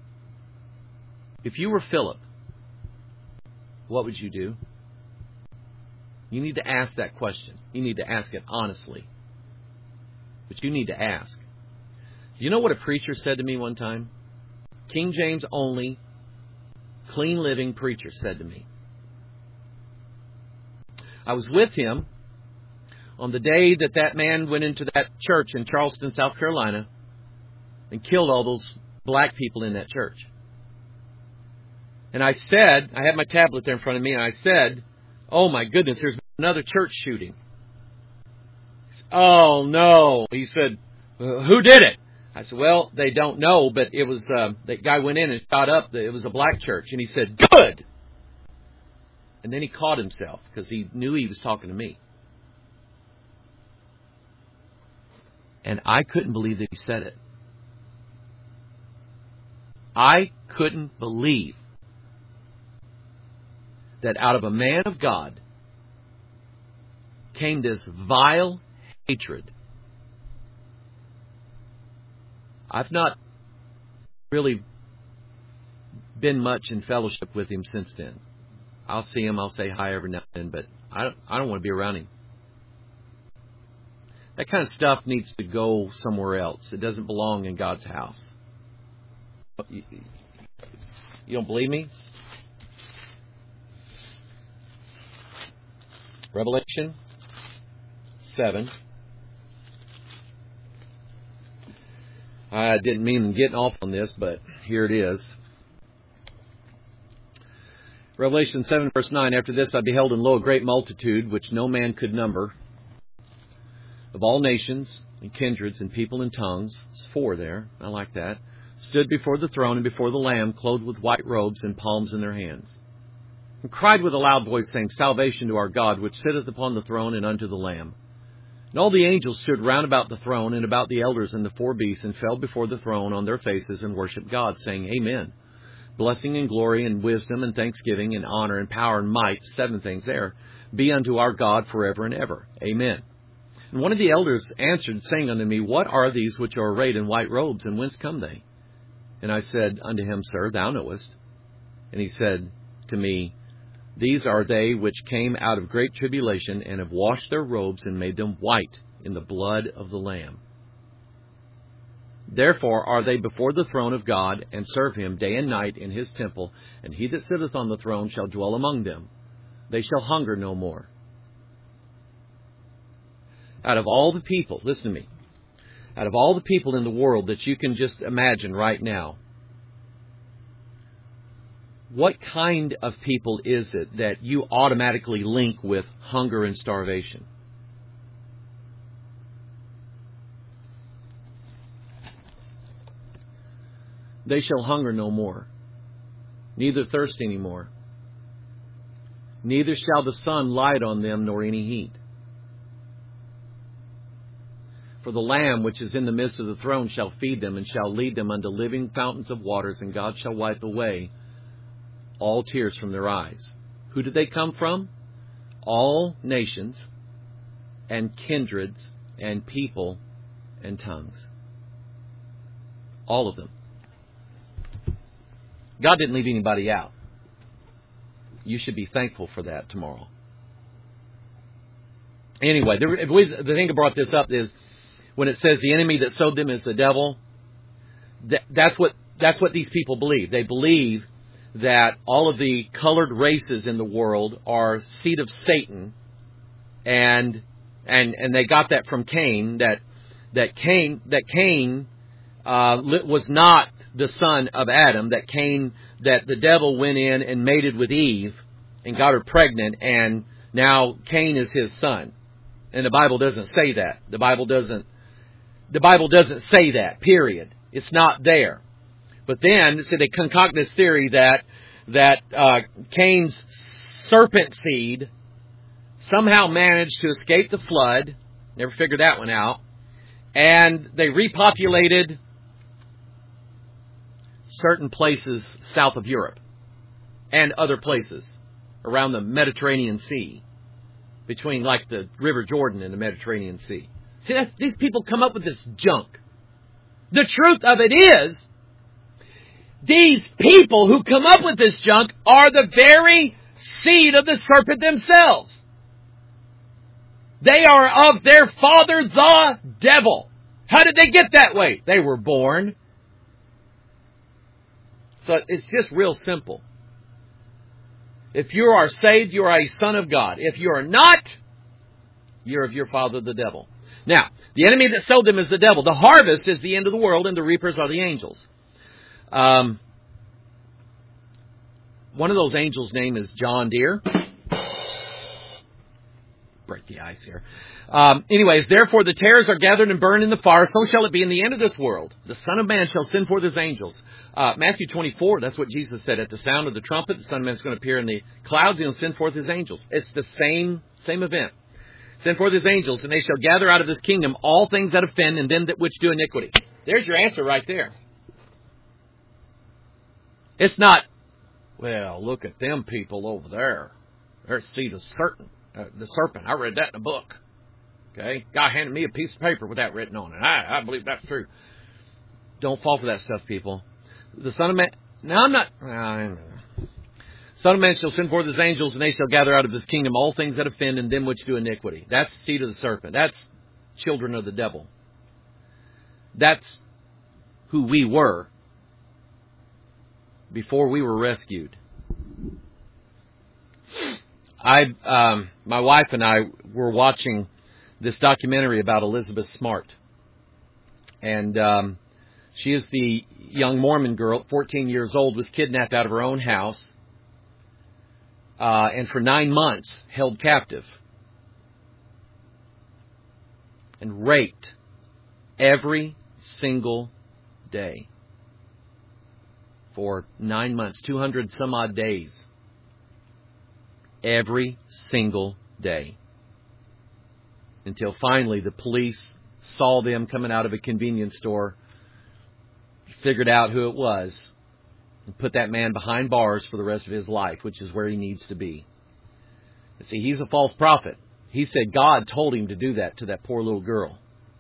If you were Philip, what would you do? You need to ask that question. You need to ask it honestly. But you need to ask. You know what a preacher said to me one time? King James only, clean living preacher said to me. I was with him on the day that man went into that church in Charleston, South Carolina, and killed all those black people in that church. And I said, I had my tablet there in front of me, and I said, oh my goodness, there's another church shooting. He said, oh no. He said, who did it? I said, well, they don't know, but it was, that guy went in and shot up, it was a black church. And he said, good. And then he caught himself because he knew he was talking to me. And I couldn't believe that he said it. I couldn't believe that out of a man of God came this vile hatred. I've not really been much in fellowship with him since then. I'll see him, I'll say hi every now and then, but I don't want to be around him. That kind of stuff needs to go somewhere else. It doesn't belong in God's house. You don't believe me? Revelation 7. I didn't mean getting off on this, but here it is. Revelation 7, verse 9. After this I beheld, and lo, a great multitude, which no man could number, of all nations and kindreds and people and tongues. It's 4 there. I like that. Stood before the throne and before the Lamb, clothed with white robes and palms in their hands. And cried with a loud voice, saying, Salvation to our God, which sitteth upon the throne, and unto the Lamb. And all the angels stood round about the throne, and about the elders and the 4 beasts, and fell before the throne on their faces, and worshipped God, saying, Amen. Blessing and glory and wisdom and thanksgiving and honor and power and might, 7 things there, be unto our God forever and ever. Amen. And one of the elders answered, saying unto me, What are these which are arrayed in white robes, and whence come they? And I said unto him, Sir, thou knowest. And he said to me, These are they which came out of great tribulation, and have washed their robes, and made them white in the blood of the Lamb. Therefore are they before the throne of God, and serve him day and night in his temple, and he that sitteth on the throne shall dwell among them. They shall hunger no more. Out of all the people, listen to me, out of all the people in the world that you can just imagine right now, what kind of people is it that you automatically link with hunger and starvation? They shall hunger no more, neither thirst any more. Neither shall the sun light on them, nor any heat. For the Lamb which is in the midst of the throne shall feed them, and shall lead them unto living fountains of waters, and God shall wipe away all tears from their eyes. Who did they come from? All nations and kindreds and people and tongues. All of them. God didn't leave anybody out. You should be thankful for that tomorrow. Anyway, the thing that brought this up is when it says the enemy that sowed them is the devil. That's what That's what these people believe. They believe that all of the colored races in the world are seed of Satan, and they got that from Cain. That Cain was not the son of Adam. That the devil went in and mated with Eve and got her pregnant, and now Cain is his son. And the Bible doesn't say that. The Bible doesn't say that. Period. It's not there. But then, so they concoct this theory that Cain's serpent seed somehow managed to escape the flood. Never figured that one out. And they repopulated certain places south of Europe and other places around the Mediterranean Sea, between like the River Jordan and the Mediterranean Sea. See, these people come up with this junk. The truth of it is, these people who come up with this junk are the very seed of the serpent themselves. They are of their father, the devil. How did they get that way? They were born. So it's just real simple. If you are saved, you are a son of God. If you are not, you're of your father, the devil. Now, the enemy that sowed them is the devil. The harvest is the end of the world, and the reapers are the angels. One of those angels' name is John Deere. Break the ice here. Anyways, therefore the tares are gathered and burned in the fire. So shall it be in the end of this world. The Son of Man shall send forth his angels. Matthew 24, that's what Jesus said. At the sound of the trumpet, the Son of Man is going to appear in the clouds, and he'll send forth his angels. It's the same event. Send forth his angels, and they shall gather out of his kingdom all things that offend, and them that which do iniquity. There's your answer right there. It's not, well, look at them people over there. They're seed of the serpent. I read that in a book. Okay? Guy handed me a piece of paper with that written on it. I believe that's true. Don't fall for that stuff, people. The Son of Man... Now, I'm not... Son of Man shall send forth his angels, and they shall gather out of his kingdom all things that offend, and them which do iniquity. That's the seed of the serpent. That's children of the devil. That's who we were before we were rescued. My wife and I were watching this documentary about Elizabeth Smart. And she is the young Mormon girl, 14 years old, was kidnapped out of her own house. And for 9 months held captive. And raped every single day. For 9 months, 200 some odd days. Every single day. Until finally the police saw them coming out of a convenience store, figured out who it was, and put that man behind bars for the rest of his life, which is where he needs to be. You see, he's a false prophet. He said God told him to do that to that poor little girl.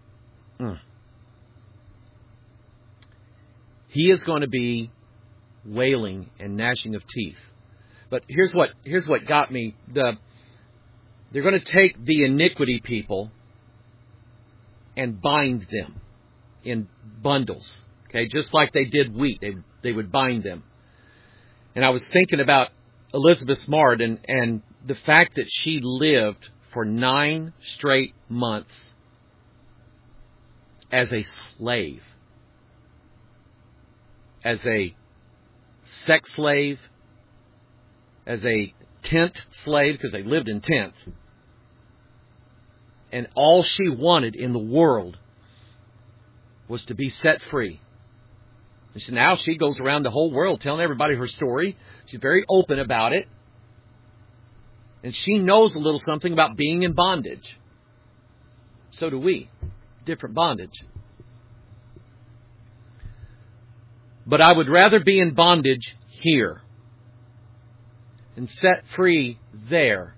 He is going to be wailing and gnashing of teeth. But here's what got me. They're going to take the iniquity people and bind them in bundles. Okay, just like they did wheat, they would bind them. And I was thinking about Elizabeth Smart and the fact that she lived for 9 straight months as a slave, as a sex slave, as a tent slave, because they lived in tents. And all she wanted in the world was to be set free. And so now she goes around the whole world telling everybody her story. She's very open about it. And she knows a little something about being in bondage. So do we. Different bondage. But I would rather be in bondage here and set free there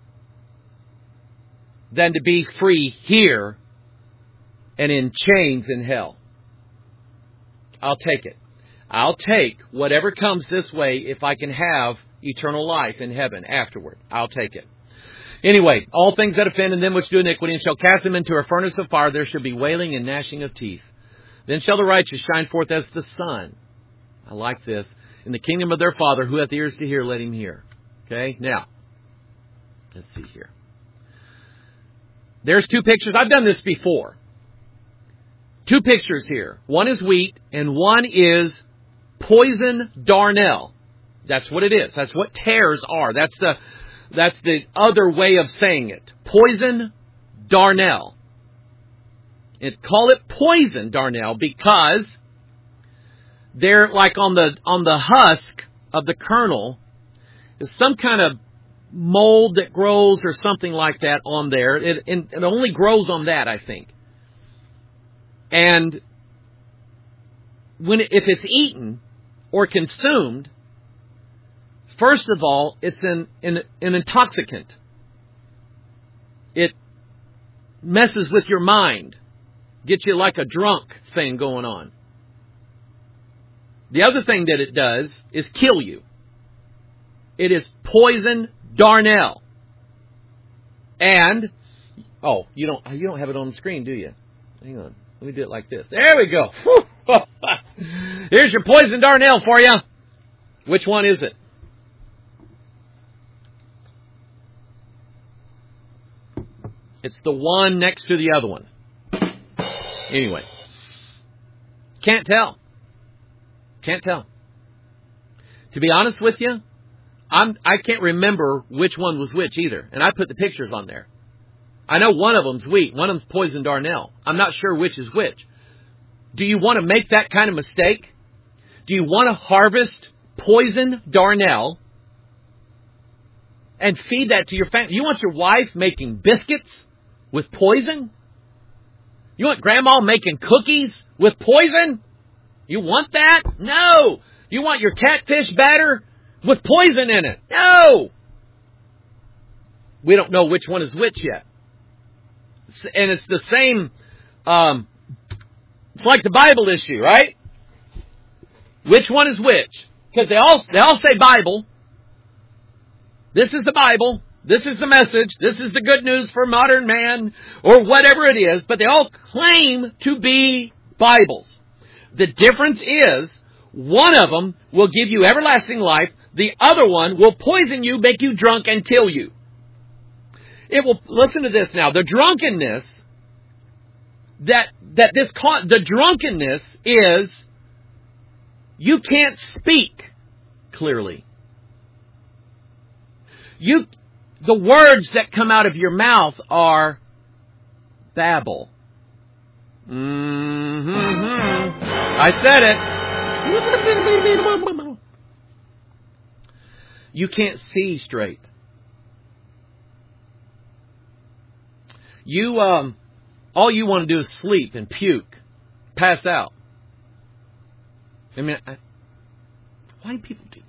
than to be free here and in chains in hell. I'll take it. I'll take whatever comes this way if I can have eternal life in heaven afterward. I'll take it. Anyway, all things that offend and them which do iniquity, and shall cast them into a furnace of fire, there shall be wailing and gnashing of teeth. Then shall the righteous shine forth as the sun I like this. In the kingdom of their Father, who hath ears to hear, let him hear. Okay, now, let's see here. There's two pictures. I've done this before. Two pictures here. One is wheat and one is poison darnel. That's what it is. That's what tares are. That's the other way of saying it. Poison darnel. Call it poison darnel because they're like on the husk of the kernel is some kind of mold that grows or something like that on there. It only grows on that, I think. And if it's eaten or consumed, first of all, it's an intoxicant. It messes with your mind, gets you like a drunk thing going on. The other thing that it does is kill you. It is poison darnel. And, you don't have it on the screen, do you? Hang on. Let me do it like this. There we go. Here's your poison darnel for you. Which one is it? It's the one next to the other one. Anyway. Can't tell. Can't tell. To be honest with you, I can't remember which one was which either. And I put the pictures on there. I know one of them's wheat. One of them's poison darnel. I'm not sure which is which. Do you want to make that kind of mistake? Do you want to harvest poison darnel and feed that to your family? You want your wife making biscuits with poison? You want grandma making cookies with poison? You want that? No. You want your catfish batter with poison in it? No. We don't know which one is which yet. And it's the same, it's like the Bible issue, right? Which one is which? Because they all say Bible. This is the Bible. This is the message. This is the good news for modern man, or whatever it is. But they all claim to be Bibles. The difference is, one of them will give you everlasting life. The other one will poison you, make you drunk, and kill you. It will, listen to this now. The drunkenness, the drunkenness is, you can't speak clearly. The words that come out of your mouth are babble. I said it. You can't see straight. All you want to do is sleep and puke, pass out. I mean, why do people do that?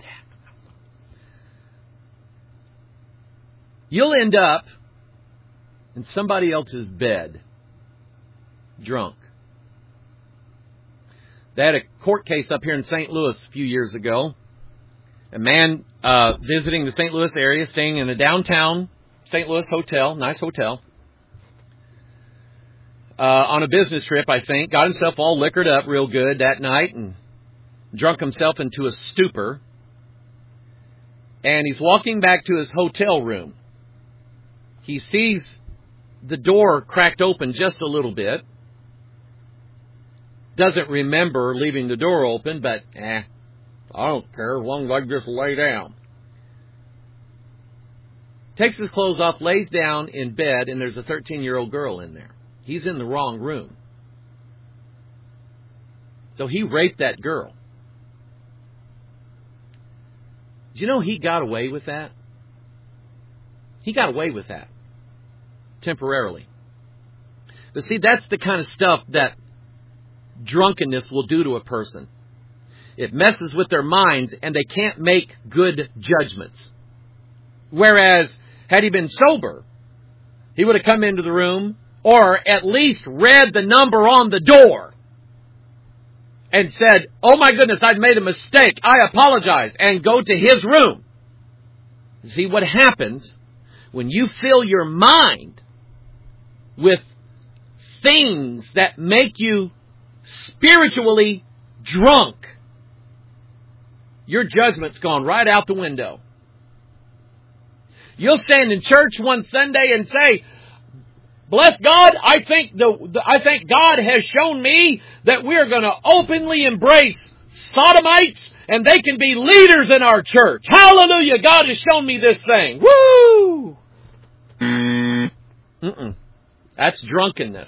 You'll end up in somebody else's bed, drunk. They had a court case up here in St. Louis a few years ago. A man visiting the St. Louis area, staying in a downtown St. Louis hotel, nice hotel, on a business trip, I think. Got himself all liquored up real good that night and drunk himself into a stupor. And he's walking back to his hotel room. He sees the door cracked open just a little bit. Doesn't remember leaving the door open, but I don't care as long as I just lay down. Takes his clothes off, lays down in bed, and there's a 13-year-old girl in there. He's in the wrong room. So he raped that girl. Did you know he got away with that? He got away with that. Temporarily. But see, that's the kind of stuff that drunkenness will do to a person. It messes with their minds and they can't make good judgments. Whereas, had he been sober, he would have come into the room or at least read the number on the door and said, "Oh my goodness, I've made a mistake. I apologize," and go to his room. See what happens when you fill your mind with things that make you spiritually drunk. your judgment's gone right out the window. You'll stand in church one Sunday and say, bless God, I think God has shown me that we're going to openly embrace sodomites and they can be leaders in our church. Hallelujah, God has shown me this thing. Woo! That's drunkenness.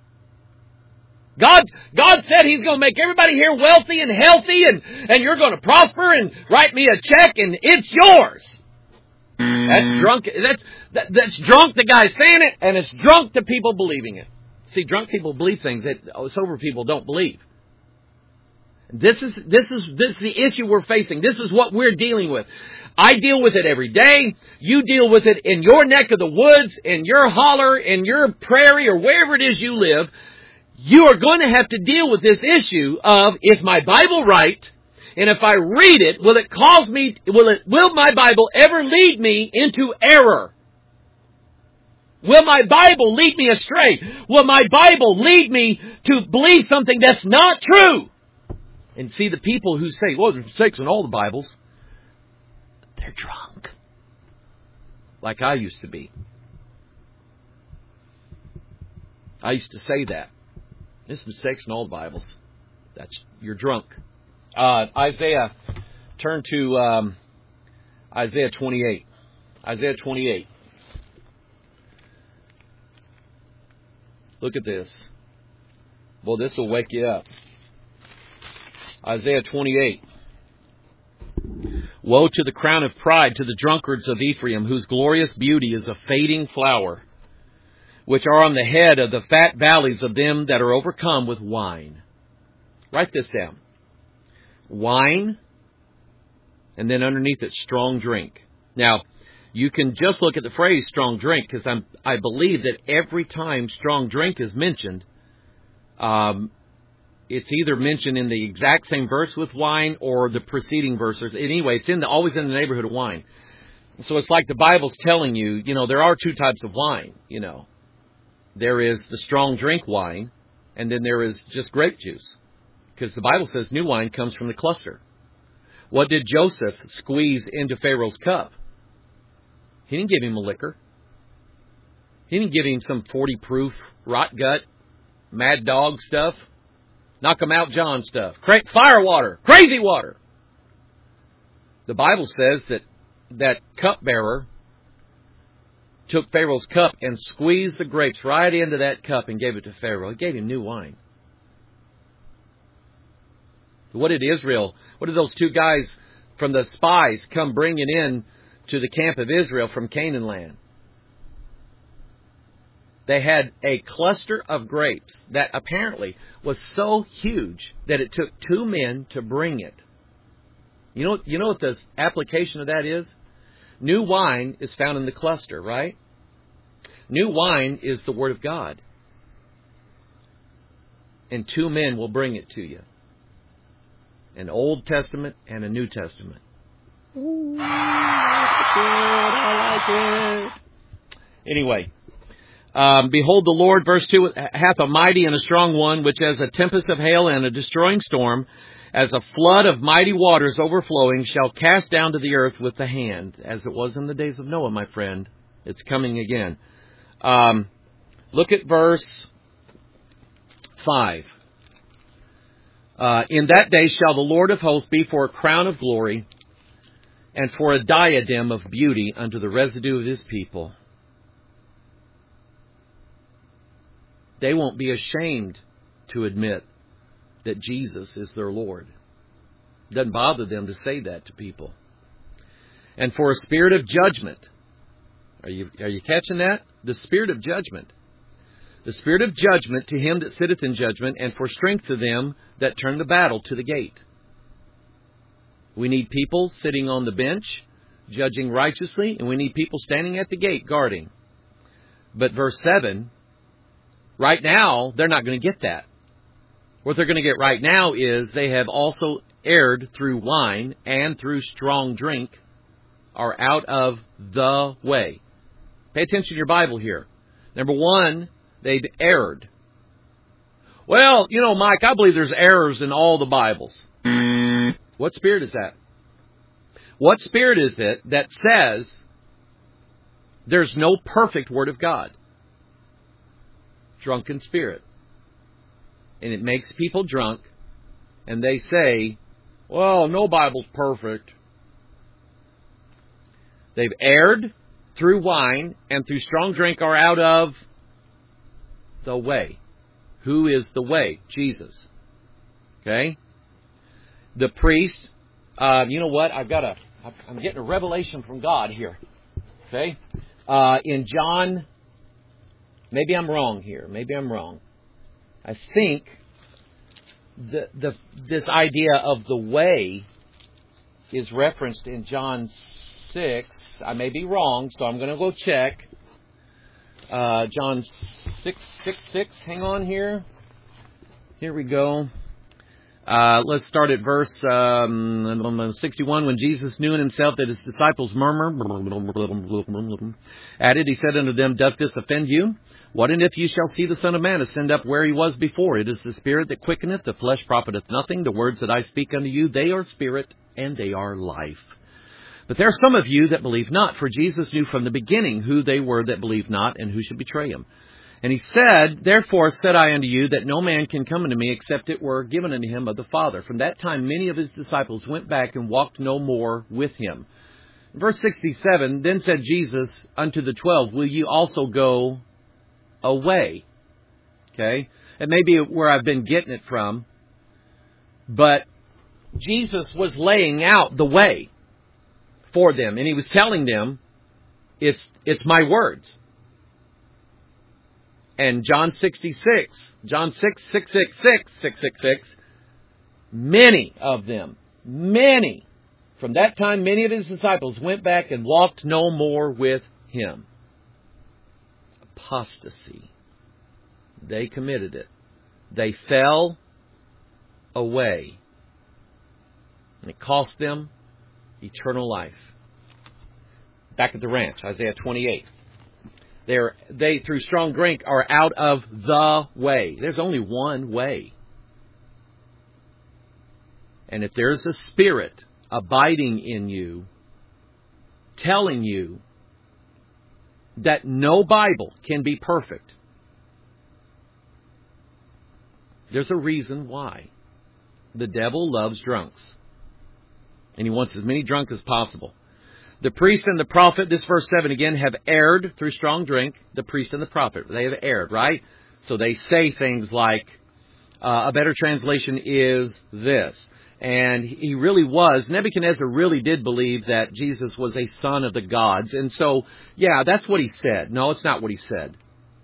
God said He's going to make everybody here wealthy and healthy and you're going to prosper and write me a check and it's yours. That's drunk. That's drunk, the guy saying it, and it's drunk the people believing it. See, drunk people believe things that sober people don't believe. This is the issue we're facing. This is what we're dealing with. I deal with it every day. You deal with it in your neck of the woods, in your holler, in your prairie, or wherever it is you live. You are going to have to deal with this issue of, is my Bible right? And if I read it, will my Bible ever lead me into error? Will my Bible lead me astray? Will my Bible lead me to believe something that's not true? And see, the people who say, well, there's mistakes in all the Bibles, they're drunk. Like I used to be. I used to say that. There's mistakes in all the Bibles. You're drunk. Isaiah, turn to Isaiah 28. Isaiah 28. Look at this. Well, this will wake you up. Isaiah 28. Woe to the crown of pride, to the drunkards of Ephraim, whose glorious beauty is a fading flower, which are on the head of the fat valleys of them that are overcome with wine. Write this down. Wine, and then underneath it, strong drink. Now, you can just look at the phrase strong drink, because I believe that every time strong drink is mentioned, it's either mentioned in the exact same verse with wine or the preceding verses. Anyway, it's always in the neighborhood of wine. So it's like the Bible's telling you, there are two types of wine, There is the strong drink wine, and then there is just grape juice. Because the Bible says new wine comes from the cluster. What did Joseph squeeze into Pharaoh's cup? He didn't give him a liquor. He didn't give him some 40 proof, rot gut, mad dog stuff. Knock 'em out John stuff. Fire water. Crazy water. The Bible says that cupbearer took Pharaoh's cup and squeezed the grapes right into that cup and gave it to Pharaoh. He gave him new wine. What did those two guys from the spies come bringing in to the camp of Israel from Canaan land? They had a cluster of grapes that apparently was so huge that it took two men to bring it. You know what the application of that is? New wine is found in the cluster, right? New wine is the Word of God. And two men will bring it to you. An Old Testament and a New Testament. Ooh, that's good. I like it. Anyway, behold, the Lord, verse 2, hath a mighty and a strong one, which as a tempest of hail and a destroying storm, as a flood of mighty waters overflowing, shall cast down to the earth with the hand, as it was in the days of Noah, my friend. It's coming again. Look at verse 5. In that day shall the Lord of hosts be for a crown of glory and for a diadem of beauty unto the residue of His people. They won't be ashamed to admit that Jesus is their Lord. It doesn't bother them to say that to people. And for a spirit of judgment. Are you catching that? The spirit of judgment. The spirit of judgment to him that sitteth in judgment, and for strength to them that turn the battle to the gate. We need people sitting on the bench, judging righteously, and we need people standing at the gate, guarding. But verse 7, right now, they're not going to get that. What they're going to get right now is they have also erred through wine and through strong drink, are out of the way. Pay attention to your Bible here. Number one, they've erred. Well, Mike, I believe there's errors in all the Bibles. What spirit is that? What spirit is it that says there's no perfect Word of God? Drunken spirit. And it makes people drunk, and they say, well, no Bible's perfect. They've erred through wine and through strong drink are out of the way. Who is the way? Jesus. Okay? The priest, you know what? I'm getting a revelation from God here. Okay? In John, maybe I'm wrong here. Maybe I'm wrong. I think this idea of the way is referenced in John 6. I may be wrong, so I'm going to go check. John 6:6. Hang on here. Here we go. Let's start at verse 61. When Jesus knew in himself that his disciples murmured at it, he said unto them, doth this offend you? What and if you shall see the Son of Man ascend up where he was before? It is the Spirit that quickeneth, the flesh profiteth nothing. The words that I speak unto you, they are spirit, and they are life. But there are some of you that believe not, for Jesus knew from the beginning who they were that believed not, and who should betray him. And he said, therefore said I unto you, that no man can come unto me, except it were given unto him of the Father. From that time many of his disciples went back and walked no more with him. Verse 67, then said Jesus unto the 12, will you also go away? Okay? It may be where I've been getting it from, but Jesus was laying out the way for them, and he was telling them, it's my words. And John 6, many of them, from that time, many of his disciples went back and walked no more with him. Apostasy. They committed it. They fell away. And it cost them eternal life. Back at the ranch, Isaiah 28. They, through strong drink, are out of the way. There's only one way. And if there's a spirit abiding in you, telling you that no Bible can be perfect, there's a reason why. The devil loves drunks. And he wants as many drunk as possible. The priest and the prophet, this verse 7 again, have erred through strong drink. The priest and the prophet, they have erred, right? So they say things like, a better translation is this. And he really was, Nebuchadnezzar really did believe that Jesus was a son of the gods. And so, yeah, that's what he said. No, it's not what he said.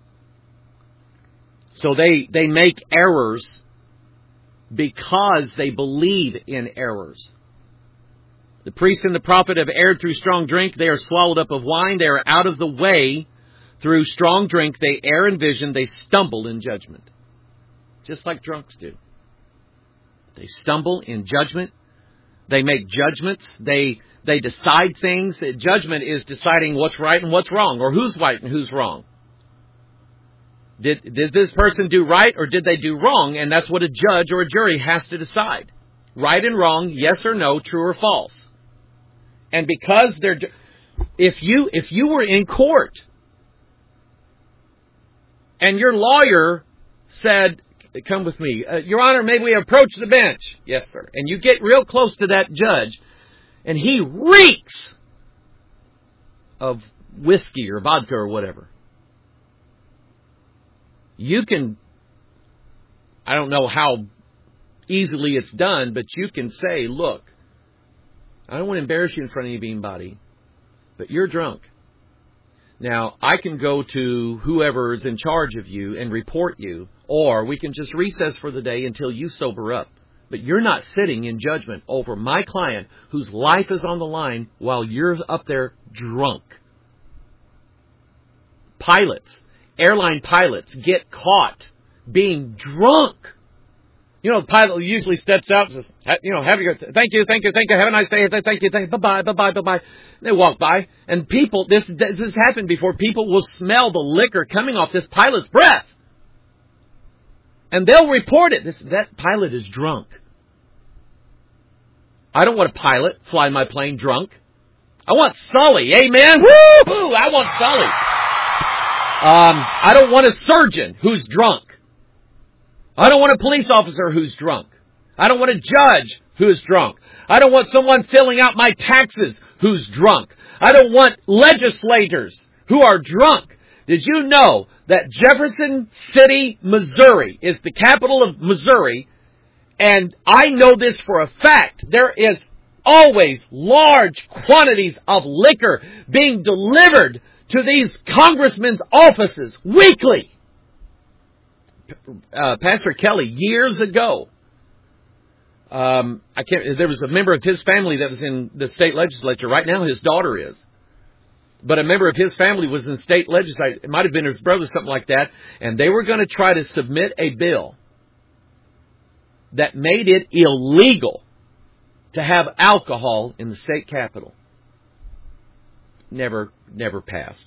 So they make errors because they believe in errors. The priest and the prophet have erred through strong drink. They are swallowed up of wine. They are out of the way through strong drink. They err in vision. They stumble in judgment. Just like drunks do. They stumble in judgment. They make judgments. They decide things. Judgment is deciding what's right and what's wrong, or who's right and who's wrong. Did this person do right or did they do wrong? And that's what a judge or a jury has to decide. Right and wrong, yes or no, true or false. And because if you were in court and your lawyer said, come with me, Your Honor, may we approach the bench? Yes, sir. And you get real close to that judge and he reeks of whiskey or vodka or whatever. You can, I don't know how easily it's done, but you can say, look, I don't want to embarrass you in front of anybody, but you're drunk. Now, I can go to whoever is in charge of you and report you, or we can just recess for the day until you sober up. But you're not sitting in judgment over my client whose life is on the line while you're up there drunk. Airline pilots get caught being drunk. You know, the pilot usually steps out and says, have a good, thank you, have a nice day, thank you, bye-bye. They walk by, and people, this happened before, people will smell the liquor coming off this pilot's breath. And they'll report it. That pilot is drunk. I don't want a pilot flying my plane drunk. I want Sully. Amen. Woo-hoo! I want Sully. I don't want a surgeon who's drunk. I don't want a police officer who's drunk. I don't want a judge who's drunk. I don't want someone filling out my taxes who's drunk. I don't want legislators who are drunk. Did you know that Jefferson City, Missouri is the capital of Missouri? And I know this for a fact. There is always large quantities of liquor being delivered to these congressmen's offices weekly. Pastor Kelly, years ago, there was a member of his family that was in the state legislature. Right now, his daughter is. But a member of his family was in state legislature. It might have been his brother, something like that. And they were going to try to submit a bill that made it illegal to have alcohol in the state capitol. Never passed.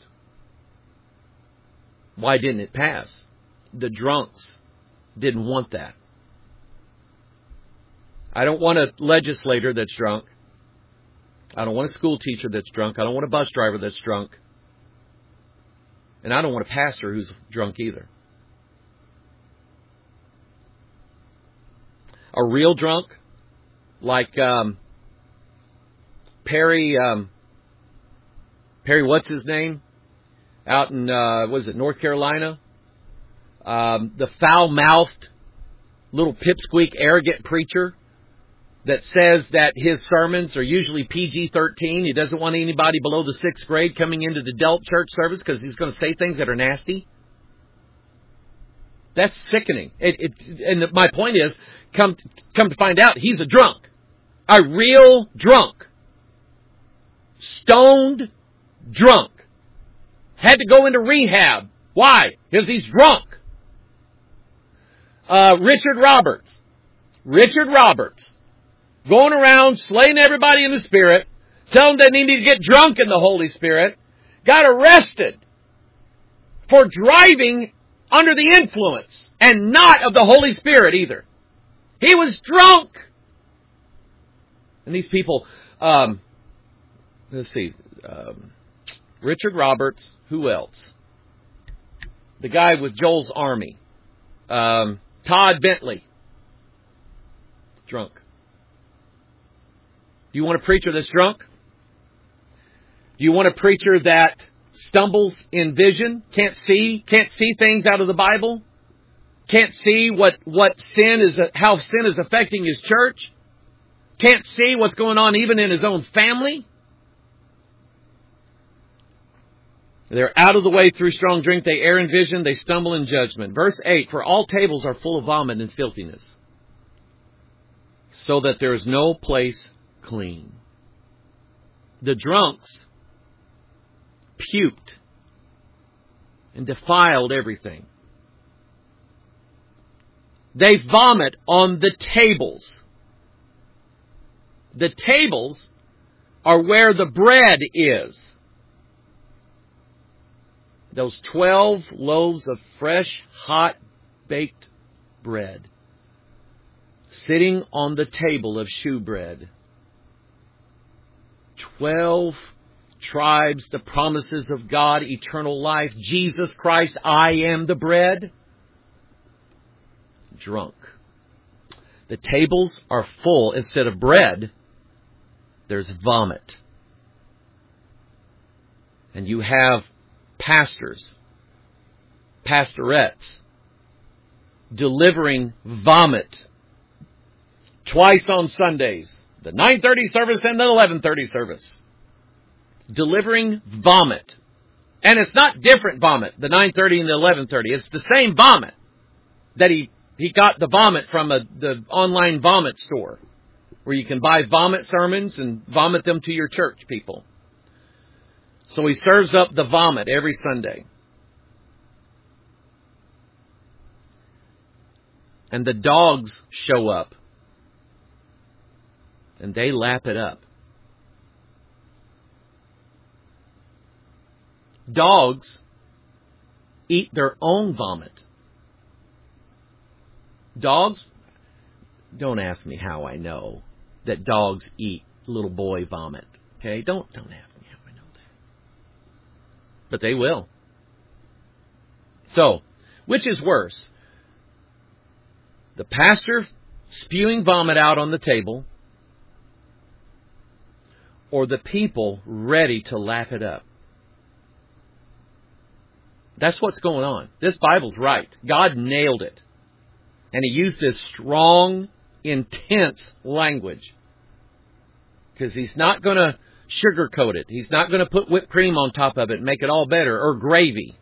Why didn't it pass? The drunks didn't want that. I don't want a legislator that's drunk. I don't want a school teacher that's drunk. I don't want a bus driver that's drunk. And I don't want a pastor who's drunk either. A real drunk, like Perry, what's his name? Out in, North Carolina? The foul-mouthed, little pipsqueak, arrogant preacher that says that his sermons are usually PG-13. He doesn't want anybody below the 6th grade coming into the adult church service because he's going to say things that are nasty. That's sickening. And my point is, come to find out, he's a drunk. A real drunk. Stoned drunk. Had to go into rehab. Why? Because he's drunk. Richard Roberts. Going around slaying everybody in the Spirit. Telling them they need to get drunk in the Holy Spirit. Got arrested for driving under the influence and not of the Holy Spirit either. He was drunk. And these people, let's see, Richard Roberts, who else? The guy with Joel's Army, Todd Bentley, drunk. Do you want a preacher that's drunk? Do you want a preacher that stumbles in vision, can't see things out of the Bible, can't see what sin is, how sin is affecting his church, can't see what's going on even in his own family? They're out of the way through strong drink, they err in vision, they stumble in judgment. Verse 8, for all tables are full of vomit and filthiness, so that there is no place clean. The drunks puked and defiled everything. They vomit on the tables. The tables are where the bread is. Those 12 loaves of fresh, hot, baked bread sitting on the table of shewbread. 12 tribes, the promises of God, eternal life, Jesus Christ, I am the bread. Drunk. The tables are full. Instead of bread, there's vomit. And you have pastors, pastorettes, delivering vomit twice on Sundays, the 9:30 service and the 11:30 service. Delivering vomit. And it's not different vomit, the 9:30 and the 11:30. It's the same vomit that he got the vomit from the online vomit store where you can buy vomit sermons and vomit them to your church people. So he serves up the vomit every Sunday. And the dogs show up. And they lap it up. Dogs eat their own vomit. Dogs, don't ask me how I know. that dogs eat little boy vomit. Okay? Don't ask me how I know that. But they will. So, which is worse? The pastor spewing vomit out on the table, or the people ready to lap it up? That's what's going on. This Bible's right. God nailed it. And He used this strong, intense language. Because He's not going to sugarcoat it. He's not going to put whipped cream on top of it and make it all better, or gravy.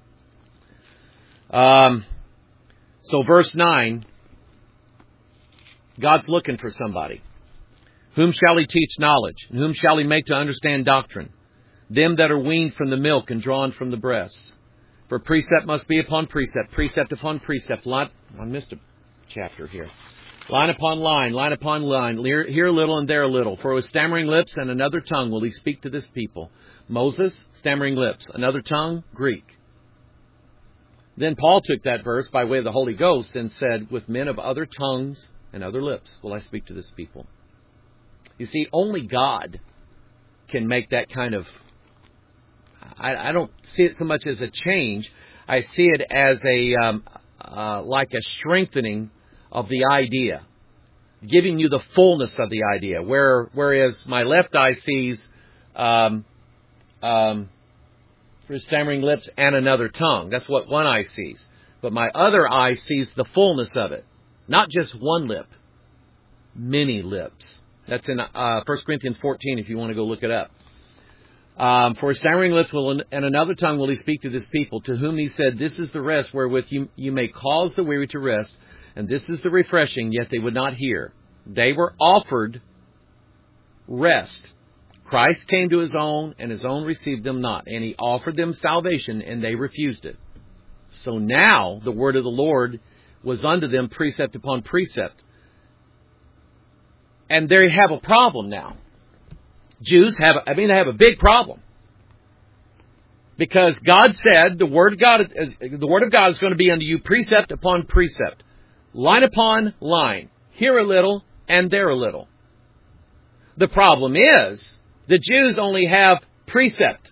So verse 9, God's looking for somebody. Whom shall He teach knowledge? And whom shall He make to understand doctrine? Them that are weaned from the milk and drawn from the breasts. For precept must be upon precept, precept upon precept. I missed a chapter here. Line upon line, here a little and there a little. For with stammering lips and another tongue will He speak to this people. Moses, stammering lips. Another tongue, Greek. Then Paul took that verse by way of the Holy Ghost and said, with men of other tongues and other lips will I speak to this people. You see, only God can make that kind of... I don't see it so much as a change. I see it as like a strengthening of the idea, giving you the fullness of the idea. Whereas my left eye sees for stammering lips and another tongue. That's what one eye sees. But my other eye sees the fullness of it. Not just one lip, many lips. That's in 1 Corinthians 14 if you want to go look it up. For stammering lips and another tongue will He speak to this people, to whom He said, this is the rest wherewith you may cause the weary to rest, and this is the refreshing, yet they would not hear. They were offered rest. Christ came to His own, and His own received them not. And He offered them salvation, and they refused it. So now the word of the Lord was unto them precept upon precept. And they have a problem now. Jews have a big problem. Because God said the word of God is going to be unto you precept upon precept, line upon line, here a little and there a little. The problem is the Jews only have precept,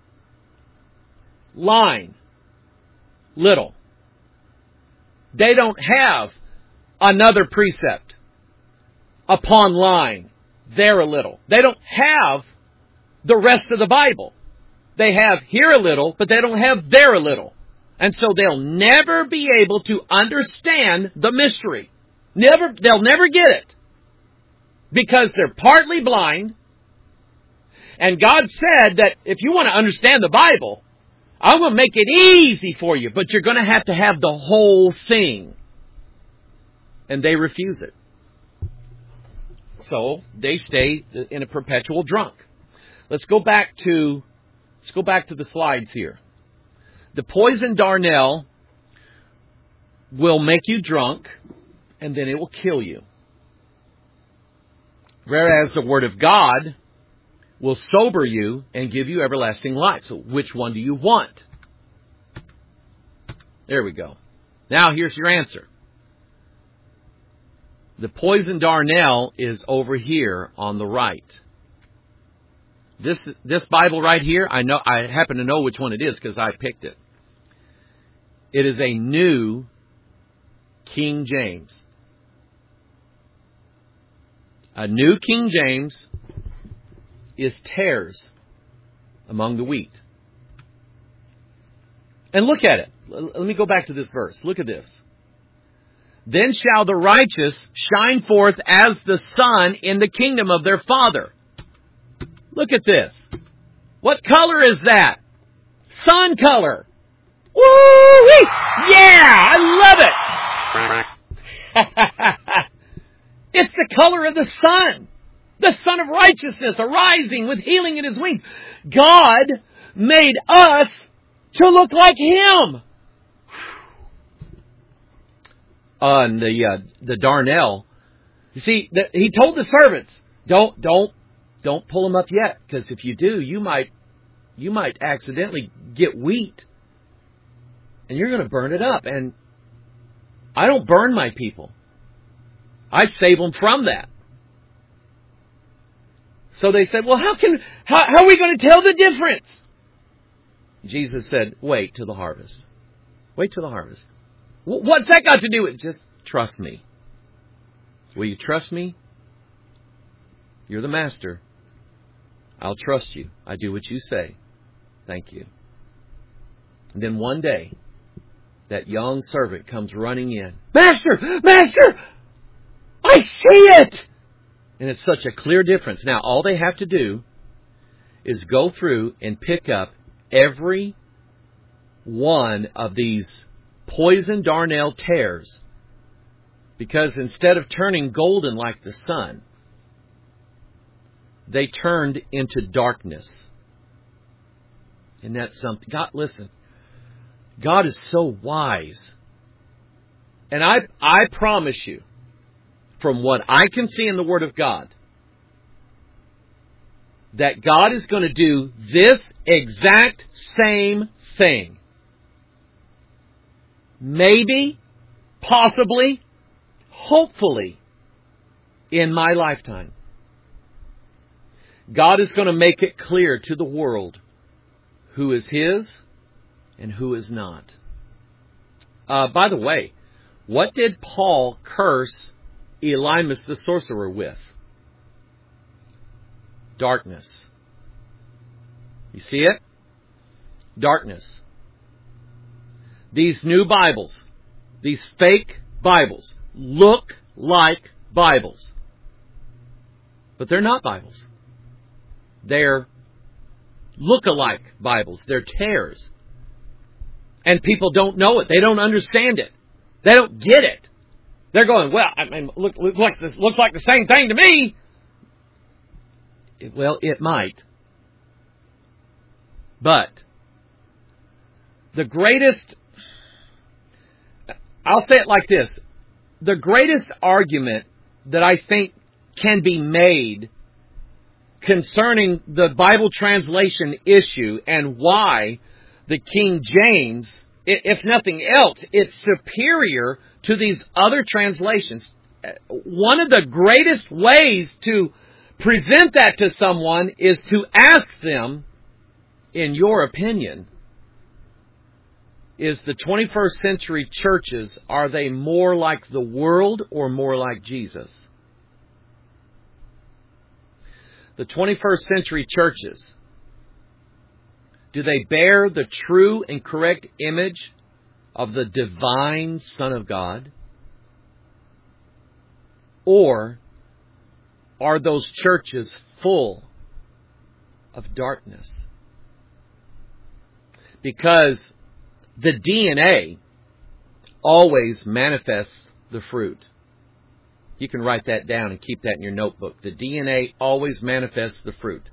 line, little. They don't have another precept upon line, there a little. They don't have the rest of the Bible. They have here a little, but they don't have there a little. And so they'll never be able to understand the mystery. They'll never get it. Because they're partly blind. And God said that if you want to understand the Bible, I'm going to make it easy for you, but you're going to have the whole thing. And they refuse it. So they stay in a perpetual drunk. Let's go back to the slides here. The poison darnel will make you drunk, and then it will kill you. Whereas the Word of God will sober you and give you everlasting life. So which one do you want? There we go. Now here's your answer. The poison darnel is over here on the right. This Bible right here, I happen to know which one it is because I picked it. It is a New King James. A New King James is tares among the wheat. And look at it. Let me go back to this verse. Look at this. Then shall the righteous shine forth as the sun in the kingdom of their Father. Look at this. What color is that? Sun color. Woo-wee! Yeah! I love it! It's the color of the sun. The Son of Righteousness arising with healing in His wings. God made us to look like Him. And the darnel, you see, He told the servants, don't pull them up yet, because if you do, you might accidentally get wheat, and you're going to burn it up. And I don't burn my people. I save them from that. So they said, well, how are we going to tell the difference? Jesus said, wait till the harvest. Wait till the harvest. What's that got to do with it? Just trust me. Will you trust me? You're the master. I'll trust you. I do what you say. Thank you. And then one day, that young servant comes running in. Master! Master! I see it! And it's such a clear difference. Now, all they have to do is go through and pick up every one of these poison darnel tares. Because instead of turning golden like the sun, they turned into darkness. And that's something. God, listen. God is so wise. And I promise you, from what I can see in the Word of God, that God is going to do this exact same thing. Maybe, possibly, hopefully, in my lifetime. God is going to make it clear to the world who is His and who is not. By the way, what did Paul curse Elymas the sorcerer with? Darkness. You see it? Darkness. These new Bibles, these fake Bibles, look like Bibles. But they're not Bibles. They're look-alike Bibles. They're tares. And people don't know it. They don't understand it. They don't get it. They're going, well, I mean, looks like the same thing to me. Well, it might. But the greatest, I'll say it like this. The greatest argument that I think can be made concerning the Bible translation issue and why the King James, if nothing else, it's superior to these other translations. One of the greatest ways to present that to someone is to ask them, in your opinion, is the 21st century churches, are they more like the world or more like Jesus? The 21st century churches, do they bear the true and correct image of the divine Son of God? Or are those churches full of darkness? Because the DNA always manifests the fruit. You can write that down and keep that in your notebook. The DNA always manifests the fruit.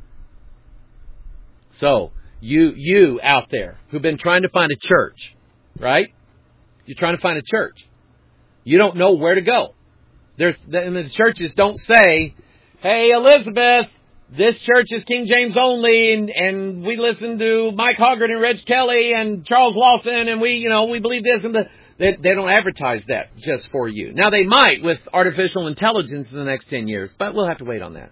So, you out there who've been trying to find a church, right? You're trying to find a church. You don't know where to go. The churches don't say, hey, Elizabeth, this church is King James only, and we listen to Mike Hoggart and Reg Kelly and Charles Lawson, and we believe this and they don't advertise that just for you. Now, they might with artificial intelligence in the next 10 years, but we'll have to wait on that.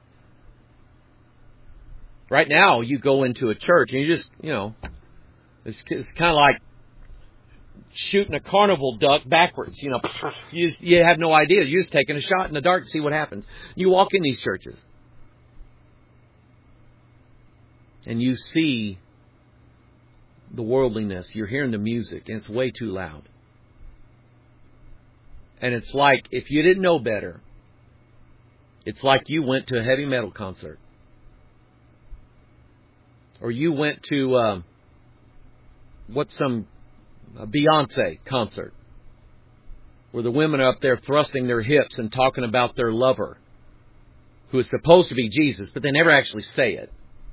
Right now, you go into a church and you just, it's kind of like shooting a carnival duck backwards. You have no idea. You're just taking a shot in the dark to see what happens. You walk in these churches and you see the worldliness. You're hearing the music and it's way too loud. And it's like, if you didn't know better, it's like you went to a heavy metal concert. Or you went to, a Beyonce concert. Where the women are up there thrusting their hips and talking about their lover. Who is supposed to be Jesus, but they never actually say it.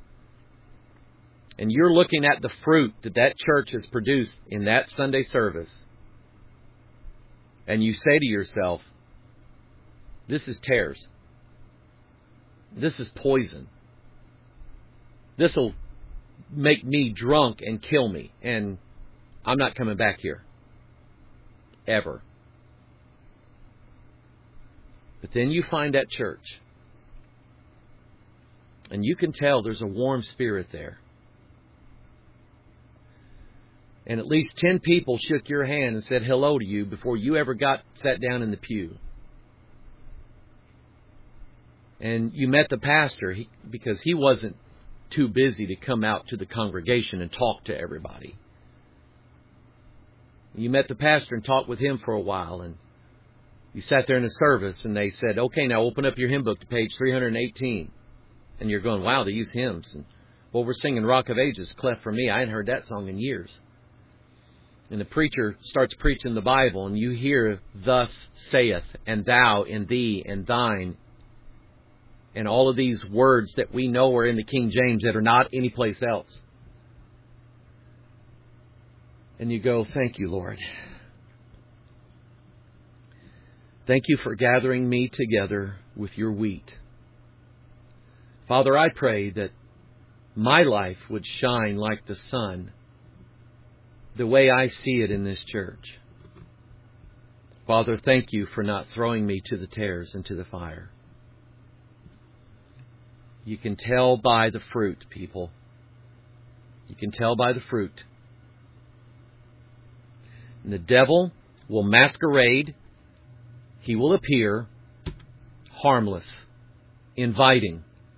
And you're looking at the fruit that church has produced in that Sunday service. And you say to yourself, this is tares. This is poison. This will make me drunk and kill me. And I'm not coming back here. Ever. But then you find that church. And you can tell there's a warm spirit there. And at least 10 people shook your hand and said hello to you before you ever sat down in the pew. And you met the pastor because he wasn't too busy to come out to the congregation and talk to everybody. You met the pastor and talked with him for a while, and you sat there in a service and they said, okay, now open up your hymn book to page 318. And you're going, wow, they use hymns. And, well, we're singing Rock of Ages, Cleft for Me. I hadn't heard that song in years. And the preacher starts preaching the Bible, and you hear, thus saith, and thou, and thee, and thine, and all of these words that we know are in the King James that are not anyplace else. And you go, thank you, Lord. Thank you for gathering me together with your wheat. Father, I pray that my life would shine like the sun, the way I see it in this church. Father, thank you for not throwing me to the tares and to the fire. You can tell by the fruit, people. You can tell by the fruit. And the devil will masquerade. He will appear harmless, inviting,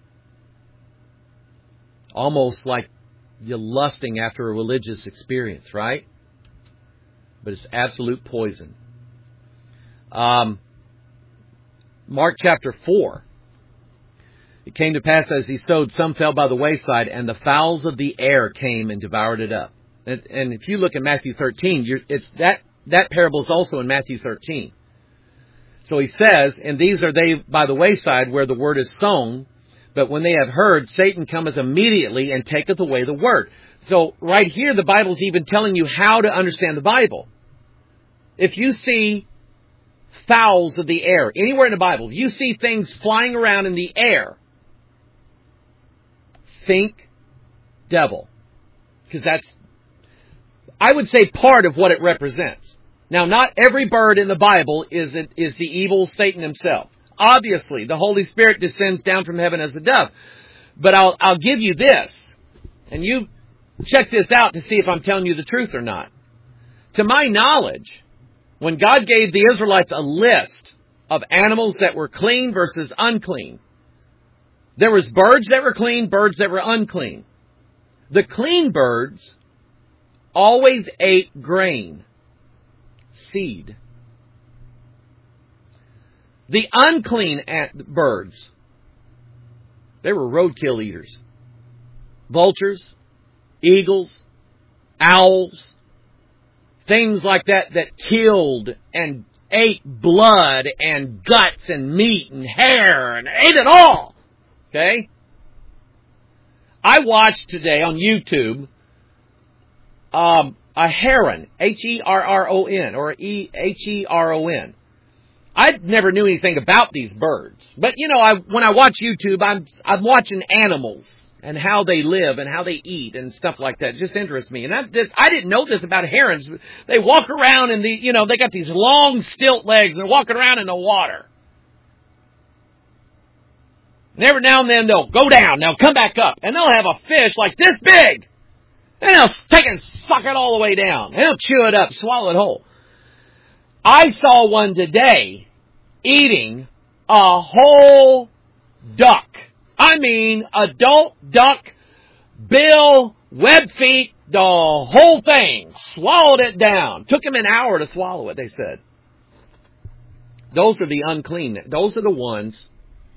almost like you're lusting after a religious experience, right? But it's absolute poison. Mark chapter 4. It came to pass as he sowed, some fell by the wayside, and the fowls of the air came and devoured it up. And if you look at Matthew 13, that parable is also in Matthew 13. So he says, and these are they by the wayside where the word is sown, but when they have heard, Satan cometh immediately and taketh away the word. So right here, the Bible's even telling you how to understand the Bible. If you see fowls of the air, anywhere in the Bible, if you see things flying around in the air, think devil. Because that's, I would say, part of what it represents. Now, not every bird in the Bible is the evil Satan himself. Obviously, the Holy Spirit descends down from heaven as a dove. But I'll give you this, and you check this out to see if I'm telling you the truth or not. To my knowledge, when God gave the Israelites a list of animals that were clean versus unclean, there was birds that were clean, birds that were unclean. The clean birds always ate grain, seed. The unclean birds, they were roadkill eaters. Vultures, eagles, owls, things like that killed and ate blood and guts and meat and hair and ate it all. Okay? I watched today on YouTube a heron, Herron, or Heron. I never knew anything about these birds. But, when I watch YouTube, I'm watching animals and how they live and how they eat and stuff like that. It just interests me. And I didn't know this about herons. They walk around in they got these long stilt legs and they're walking around in the water. And every now and then they'll go down, they'll come back up, and they'll have a fish like this big. And they'll take and suck it all the way down. They'll chew it up, swallow it whole. I saw one today eating a whole duck. I mean, adult duck, bill, web feet, the whole thing. Swallowed it down. Took him an hour to swallow it, they said. Those are the unclean. Those are the ones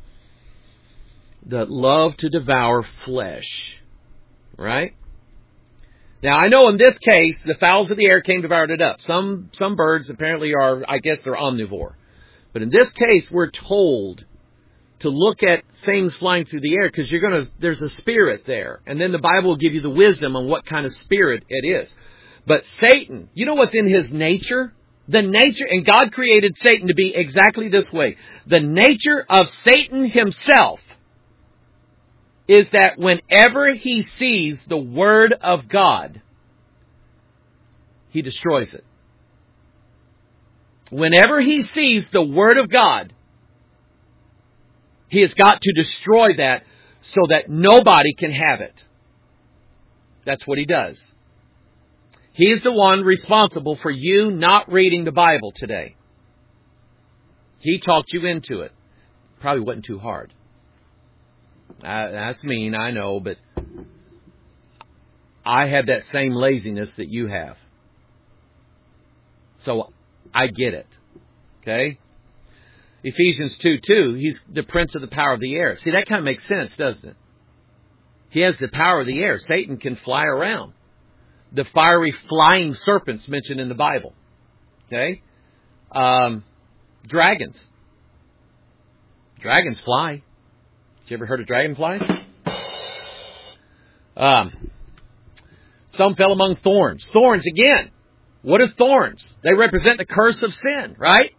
that love to devour flesh. Right? Now, I know in this case, the fowls of the air came and devoured it up. Some birds apparently are, I guess they're omnivore. But in this case, we're told to look at things flying through the air because there's a spirit there. And then the Bible will give you the wisdom on what kind of spirit it is. But Satan, you know what's in his nature? The nature, and God created Satan to be exactly this way. The nature of Satan himself is that whenever he sees the Word of God, he destroys it. Whenever he sees the Word of God, he has got to destroy that so that nobody can have it. That's what he does. He's the one responsible for you not reading the Bible today. He talked you into it. Probably wasn't too hard. That's mean, I know, but I have that same laziness that you have. So I get it. Okay? Ephesians 2:2, he's the prince of the power of the air. See, that kind of makes sense, doesn't it? He has the power of the air. Satan can fly around. The fiery flying serpents mentioned in the Bible. Okay? Dragons. Dragons fly. You ever heard of dragonflies? Some fell among thorns. Thorns, again. What are thorns? They represent the curse of sin, right?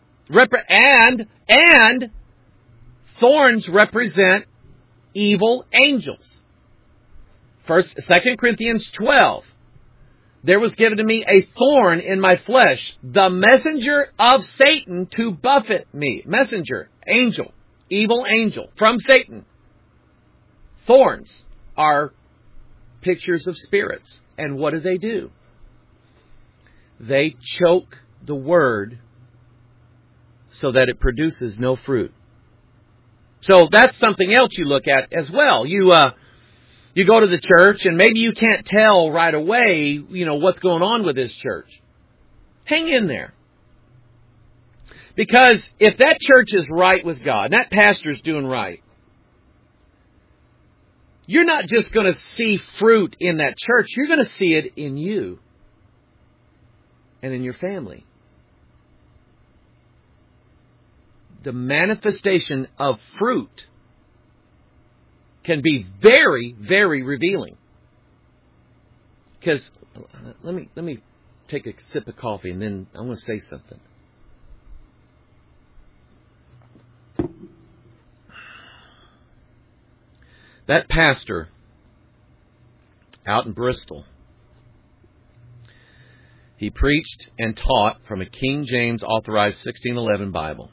And thorns represent evil angels. 2 Corinthians 12. There was given to me a thorn in my flesh, the messenger of Satan to buffet me. Messenger, angel, evil angel from Satan. Thorns are pictures of spirits. And what do? They choke the word so that it produces no fruit. So that's something else you look at as well. You go to the church and maybe you can't tell right away, what's going on with this church. Hang in there. Because if that church is right with God, and that pastor's doing right, you're not just going to see fruit in that church. You're going to see it in you and in your family. The manifestation of fruit can be very, very revealing. Because let me take a sip of coffee and then I'm going to say something. That pastor out in Bristol, he preached and taught from a King James authorized 1611 Bible.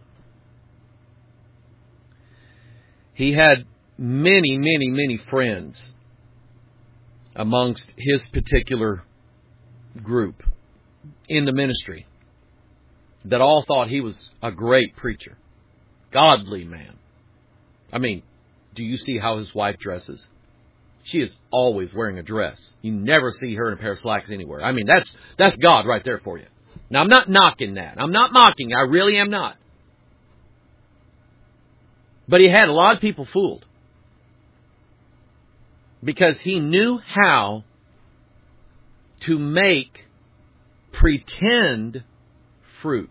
He had many, many, many friends amongst his particular group in the ministry that all thought he was a great preacher. Godly man. I mean, do you see how his wife dresses? She is always wearing a dress. You never see her in a pair of slacks anywhere. I mean, that's God right there for you. Now, I'm not knocking that. I'm not mocking. I really am not. But he had a lot of people fooled. Because he knew how to make pretend fruit.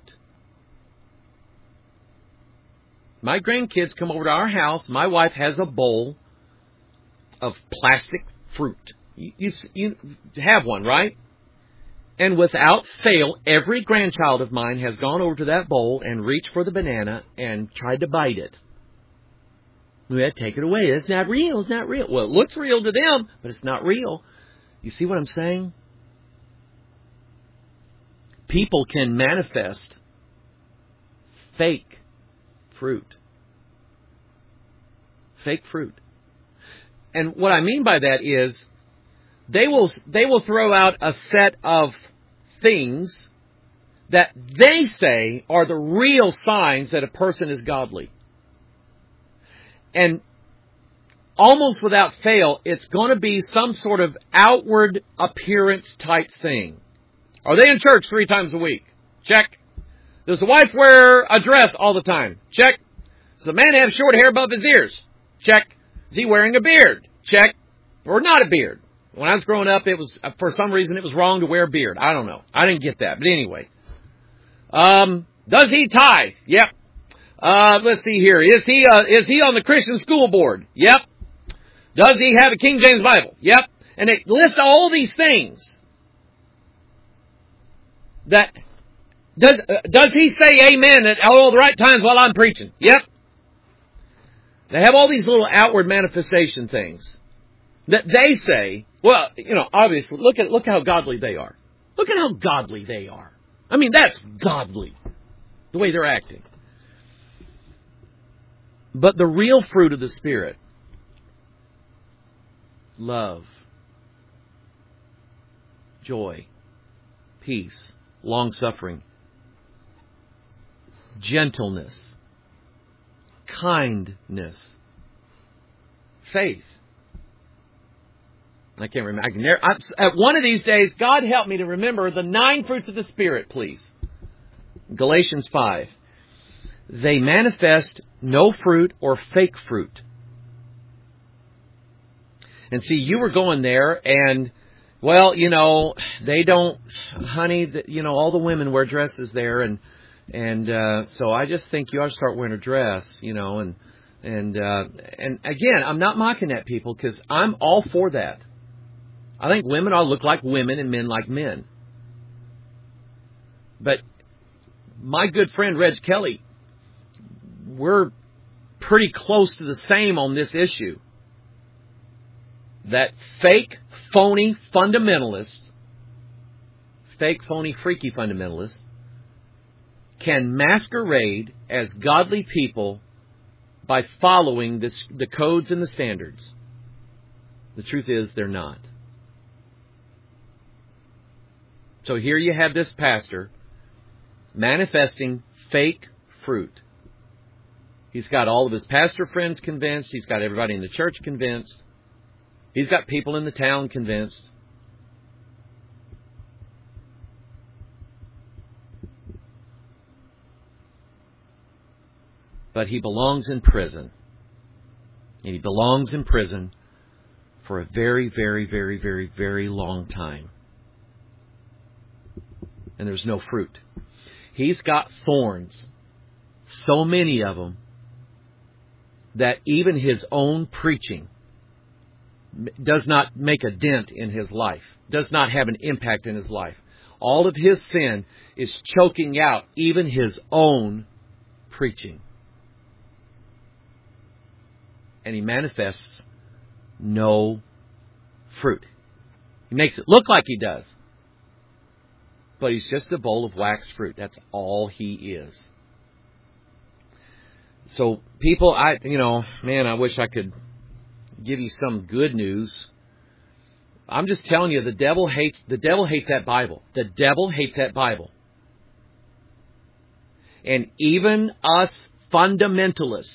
My grandkids come over to our house. My wife has a bowl of plastic fruit. You have one, right? And without fail, every grandchild of mine has gone over to that bowl and reached for the banana and tried to bite it. We had to take it away. It's not real. It's not real. Well, it looks real to them, but it's not real. You see what I'm saying? People can manifest fake fruit. Fake fruit. And what I mean by that is they will throw out a set of things that they say are the real signs that a person is godly. And almost without fail, it's going to be some sort of outward appearance type thing. Are they in church 3 times a week? Check. Does the wife wear a dress all the time? Check. Does the man have short hair above his ears? Check. Is he wearing a beard? Check. Or not a beard? When I was growing up, it was, for some reason, it was wrong to wear a beard. I don't know. I didn't get that. But anyway. Does he tithe? Yep. Let's see here. Is he on the Christian school board? Yep. Does he have a King James Bible? Yep. And it lists all these things. That does he say amen at all the right times while I'm preaching? Yep. They have all these little outward manifestation things that they say. Well, obviously, look how godly they are. Look at how godly they are. I mean, that's godly, the way they're acting. But the real fruit of the Spirit love, joy, peace, long-suffering, gentleness, kindness, faith. I can't remember. At one of these days, God help me to remember the 9 fruits of the Spirit, please. Galatians 5. They manifest no fruit or fake fruit. And see, you were going there and, well, they don't, honey, all the women wear dresses there. And so I just think you ought to start wearing a dress, and again, I'm not mocking at people because I'm all for that. I think women ought to look like women and men like men. But my good friend Reg Kelly, we're pretty close to the same on this issue. That fake, phony fundamentalists, fake, phony, freaky fundamentalists, can masquerade as godly people by following the codes and the standards. The truth is, they're not. So here you have this pastor manifesting fake fruit. He's got all of his pastor friends convinced. He's got everybody in the church convinced. He's got people in the town convinced. But he belongs in prison. And he belongs in prison for a very, very, very, very, very long time. And there's no fruit. He's got thorns, so many of them, that even his own preaching does not make a dent in his life, does not have an impact in his life. All of his sin is choking out even his own preaching. And he manifests no fruit. He makes it look like he does. But he's just a bowl of wax fruit. That's all he is. So people, I wish I could give you some good news. I'm just telling you, the devil hates that Bible. The devil hates that Bible. And even us fundamentalists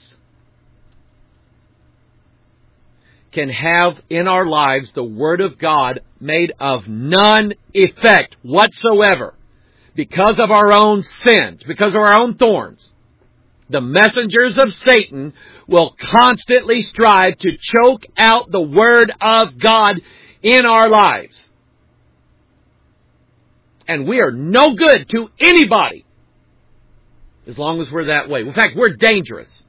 can have in our lives the Word of God made of none effect whatsoever because of our own sins, because of our own thorns. The messengers of Satan will constantly strive to choke out the Word of God in our lives. And we are no good to anybody as long as we're that way. In fact, we're dangerous.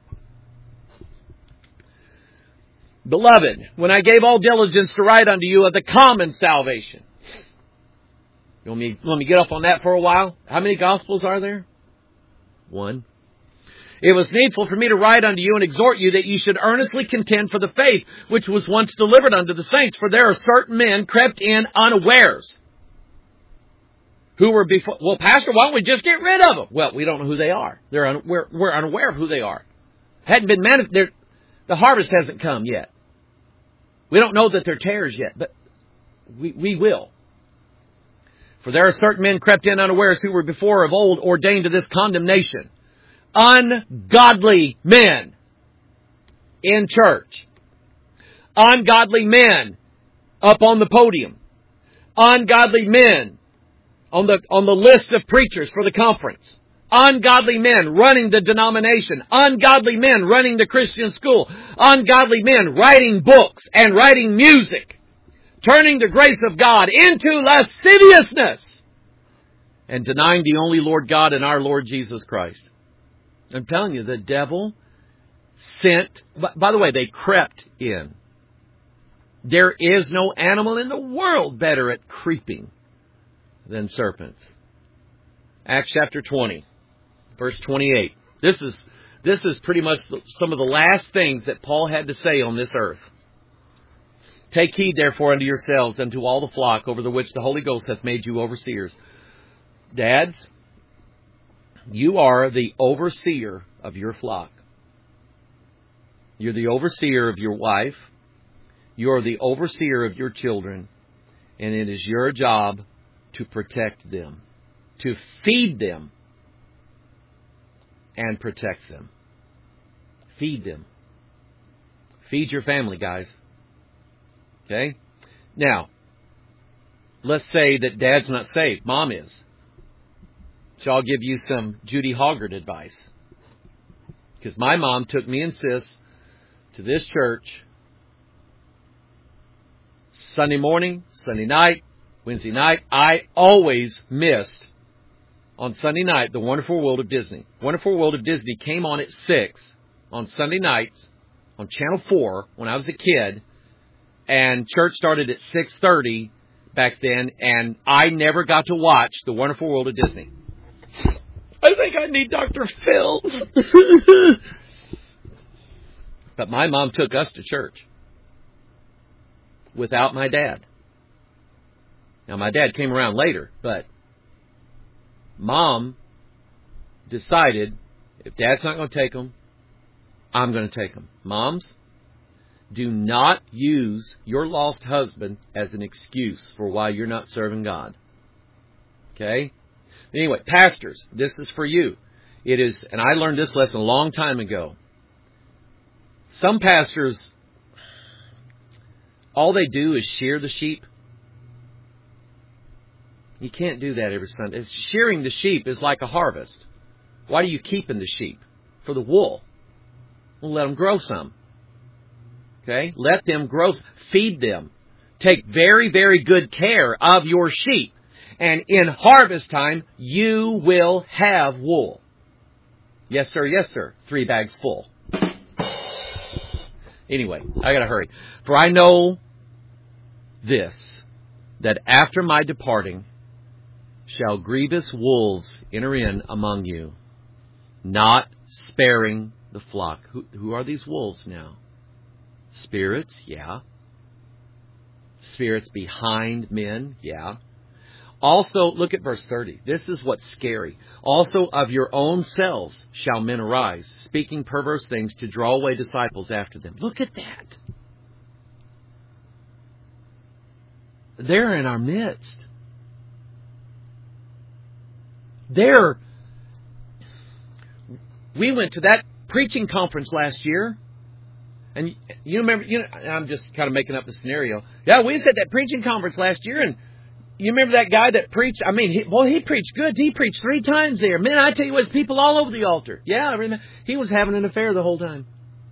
Beloved, when I gave all diligence to write unto you of the common salvation. You want me to get off on that for a while? How many Gospels are there? 1. It was needful for me to write unto you and exhort you that you should earnestly contend for the faith which was once delivered unto the saints. For there are certain men crept in unawares. Who were before... Well, Pastor, why don't we just get rid of them? Well, we don't know who they are. We're unaware of who they are. Hadn't been manifested. The harvest hasn't come yet. We don't know that they're tares yet, but we will. For there are certain men crept in unawares who were before of old ordained to this condemnation. Ungodly men in church. Ungodly men up on the podium. Ungodly men on the list of preachers for the conference. Ungodly men running the denomination. Ungodly men running the Christian school. Ungodly men writing books and writing music. Turning the grace of God into lasciviousness. And denying the only Lord God and our Lord Jesus Christ. I'm telling you, the devil sent... By the way, they crept in. There is no animal in the world better at creeping than serpents. Acts chapter 20. Verse 28. This is pretty much some of the last things that Paul had to say on this earth. Take heed, therefore, unto yourselves and to all the flock over the which the Holy Ghost hath made you overseers. Dads, you are the overseer of your flock. You're the overseer of your wife. You are the overseer of your children, and it is your job to protect them, to feed them and protect them. Feed them. Feed your family, guys. Okay? Now, let's say that Dad's not saved. Mom is. So I'll give you some Judy Hoggart advice. Because my mom took me and sis to this church Sunday morning, Sunday night, Wednesday night. I always missed on Sunday night the Wonderful World of Disney. Wonderful World of Disney came on at 6 on Sunday nights on Channel 4 when I was a kid. And church started at 6:30 back then. And I never got to watch the Wonderful World of Disney. I think I need Dr. Phil. But my mom took us to church without my dad. Now, my dad came around later, but Mom decided, if Dad's not going to take them, I'm going to take them. Moms, do not use your lost husband as an excuse for why you're not serving God. Okay? Anyway, pastors, this is for you. It is, and I learned this lesson a long time ago. Some pastors, all they do is shear the sheep. You can't do that every Sunday. Shearing the sheep is like a harvest. Why are you keeping the sheep? For the wool. Well, let them grow some. Okay? Let them grow. Feed them. Take very, very good care of your sheep. And in harvest time, you will have wool. Yes, sir. Yes, sir. 3 bags full. Anyway, I gotta hurry. For I know this, that after my departing shall grievous wolves enter in among you, not sparing the flock. Who are these wolves now? Spirits, yeah. Spirits behind men, yeah. Also, look at verse 30. This is what's scary. Also of your own selves shall men arise, speaking perverse things to draw away disciples after them. Look at that. They're in our midst. We went to that preaching conference last year. And you remember, I'm just kind of making up the scenario. Yeah, we was at that preaching conference last year, and you remember that guy that preached? I mean, he preached good. He preached 3 times there. Man, I tell you what, people all over the altar. Yeah, I remember. He was having an affair the whole time.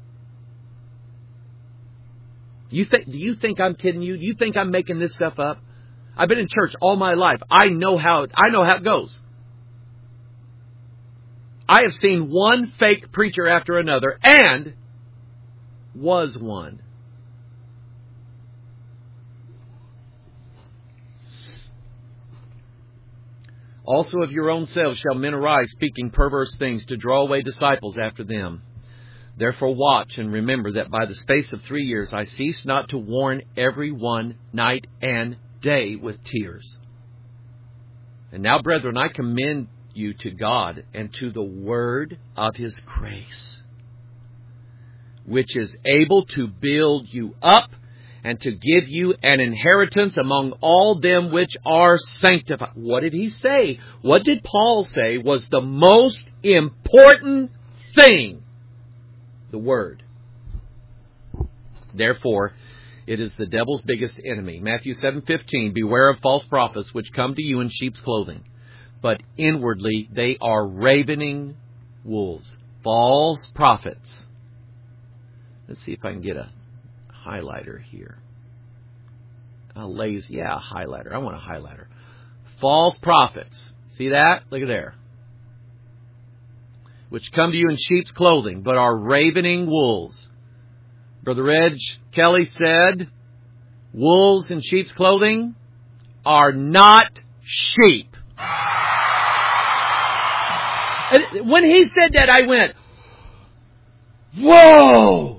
Do you think I'm kidding you? Do you think I'm making this stuff up? I've been in church all my life. I know how it goes. I have seen one fake preacher after another, and was one. Also of your own selves shall men arise, speaking perverse things to draw away disciples after them. Therefore watch and remember that by the space of 3 years I ceased not to warn every one night and day with tears. And now, brethren, I commend you to God and to the word of His grace, which is able to build you up and to give you an inheritance among all them which are sanctified. What did he say? What did Paul say was the most important thing? The Word. Therefore, it is the devil's biggest enemy. Matthew 7:15, beware of false prophets which come to you in sheep's clothing, but inwardly they are ravening wolves. False prophets. Let's see if I can get a highlighter here. A highlighter. I want a highlighter. False prophets. See that? Look at there. Which come to you in sheep's clothing, but are ravening wolves. Brother Reg Kelly said, wolves in sheep's clothing are not sheep. And when he said that, I went, whoa!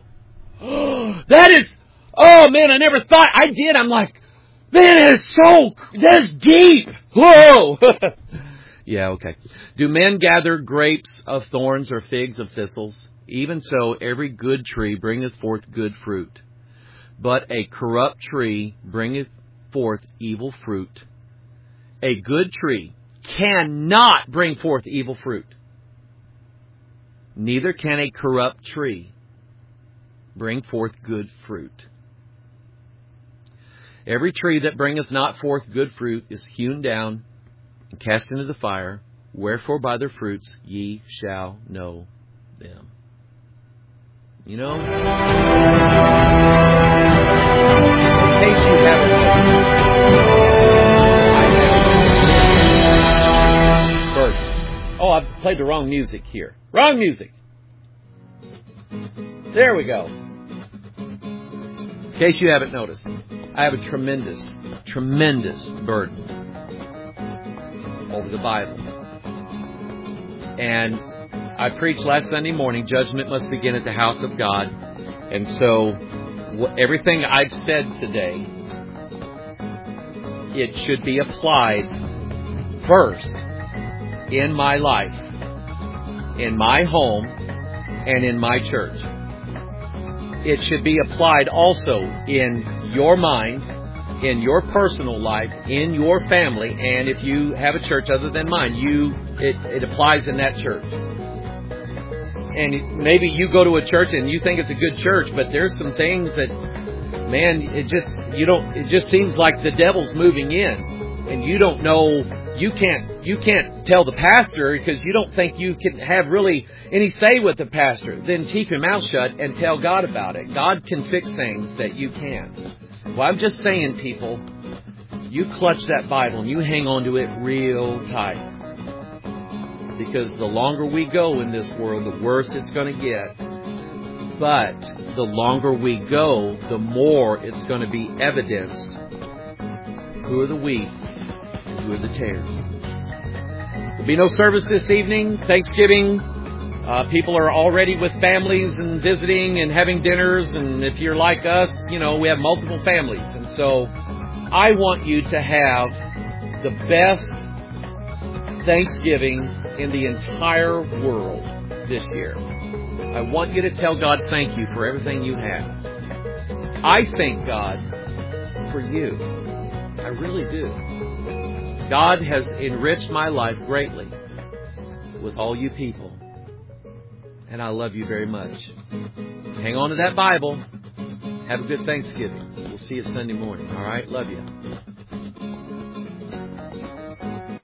Oh man, I never thought I did. I'm like, man, that's deep. Whoa. Yeah, okay. Do men gather grapes of thorns or figs of thistles? Even so, every good tree bringeth forth good fruit. But a corrupt tree bringeth forth evil fruit. A good tree cannot bring forth evil fruit. Neither can a corrupt tree bring forth good fruit. Every tree that bringeth not forth good fruit is hewn down and cast into the fire. Wherefore by their fruits ye shall know them. You know, in case you haven't noticed, oh, I've played the wrong music here. Wrong music. There we go. In case you haven't noticed, I have a tremendous burden over the Bible. And I preached last Sunday morning, judgment must begin at the house of God. And so everything I've said today, it should be applied first in my life, in my home, and in my church. It should be applied also in your mind, in your personal life, in your family, and if you have a church other than mine, it applies in that church. And maybe you go to a church and you think it's a good church, but there's some things that, man, it just seems like the devil's moving in, and you don't know. You can't tell the pastor because you don't think you can have really any say with the pastor. Then keep your mouth shut and tell God about it. God can fix things that you can't. Well, I'm just saying, people, you clutch that Bible and you hang on to it real tight. Because the longer we go in this world, the worse it's going to get. But the longer we go, the more it's going to be evidenced who are the wheat and who are the tares. There'll be no service this evening. Thanksgiving. People are already with families and visiting and having dinners. And if you're like us, you know, we have multiple families. And so I want you to have the best Thanksgiving in the entire world this year. I want you to tell God thank you for everything you have. I thank God for you. I really do. God has enriched my life greatly with all you people. And I love you very much. Hang on to that Bible. Have a good Thanksgiving. We'll see you Sunday morning. All right? Love you.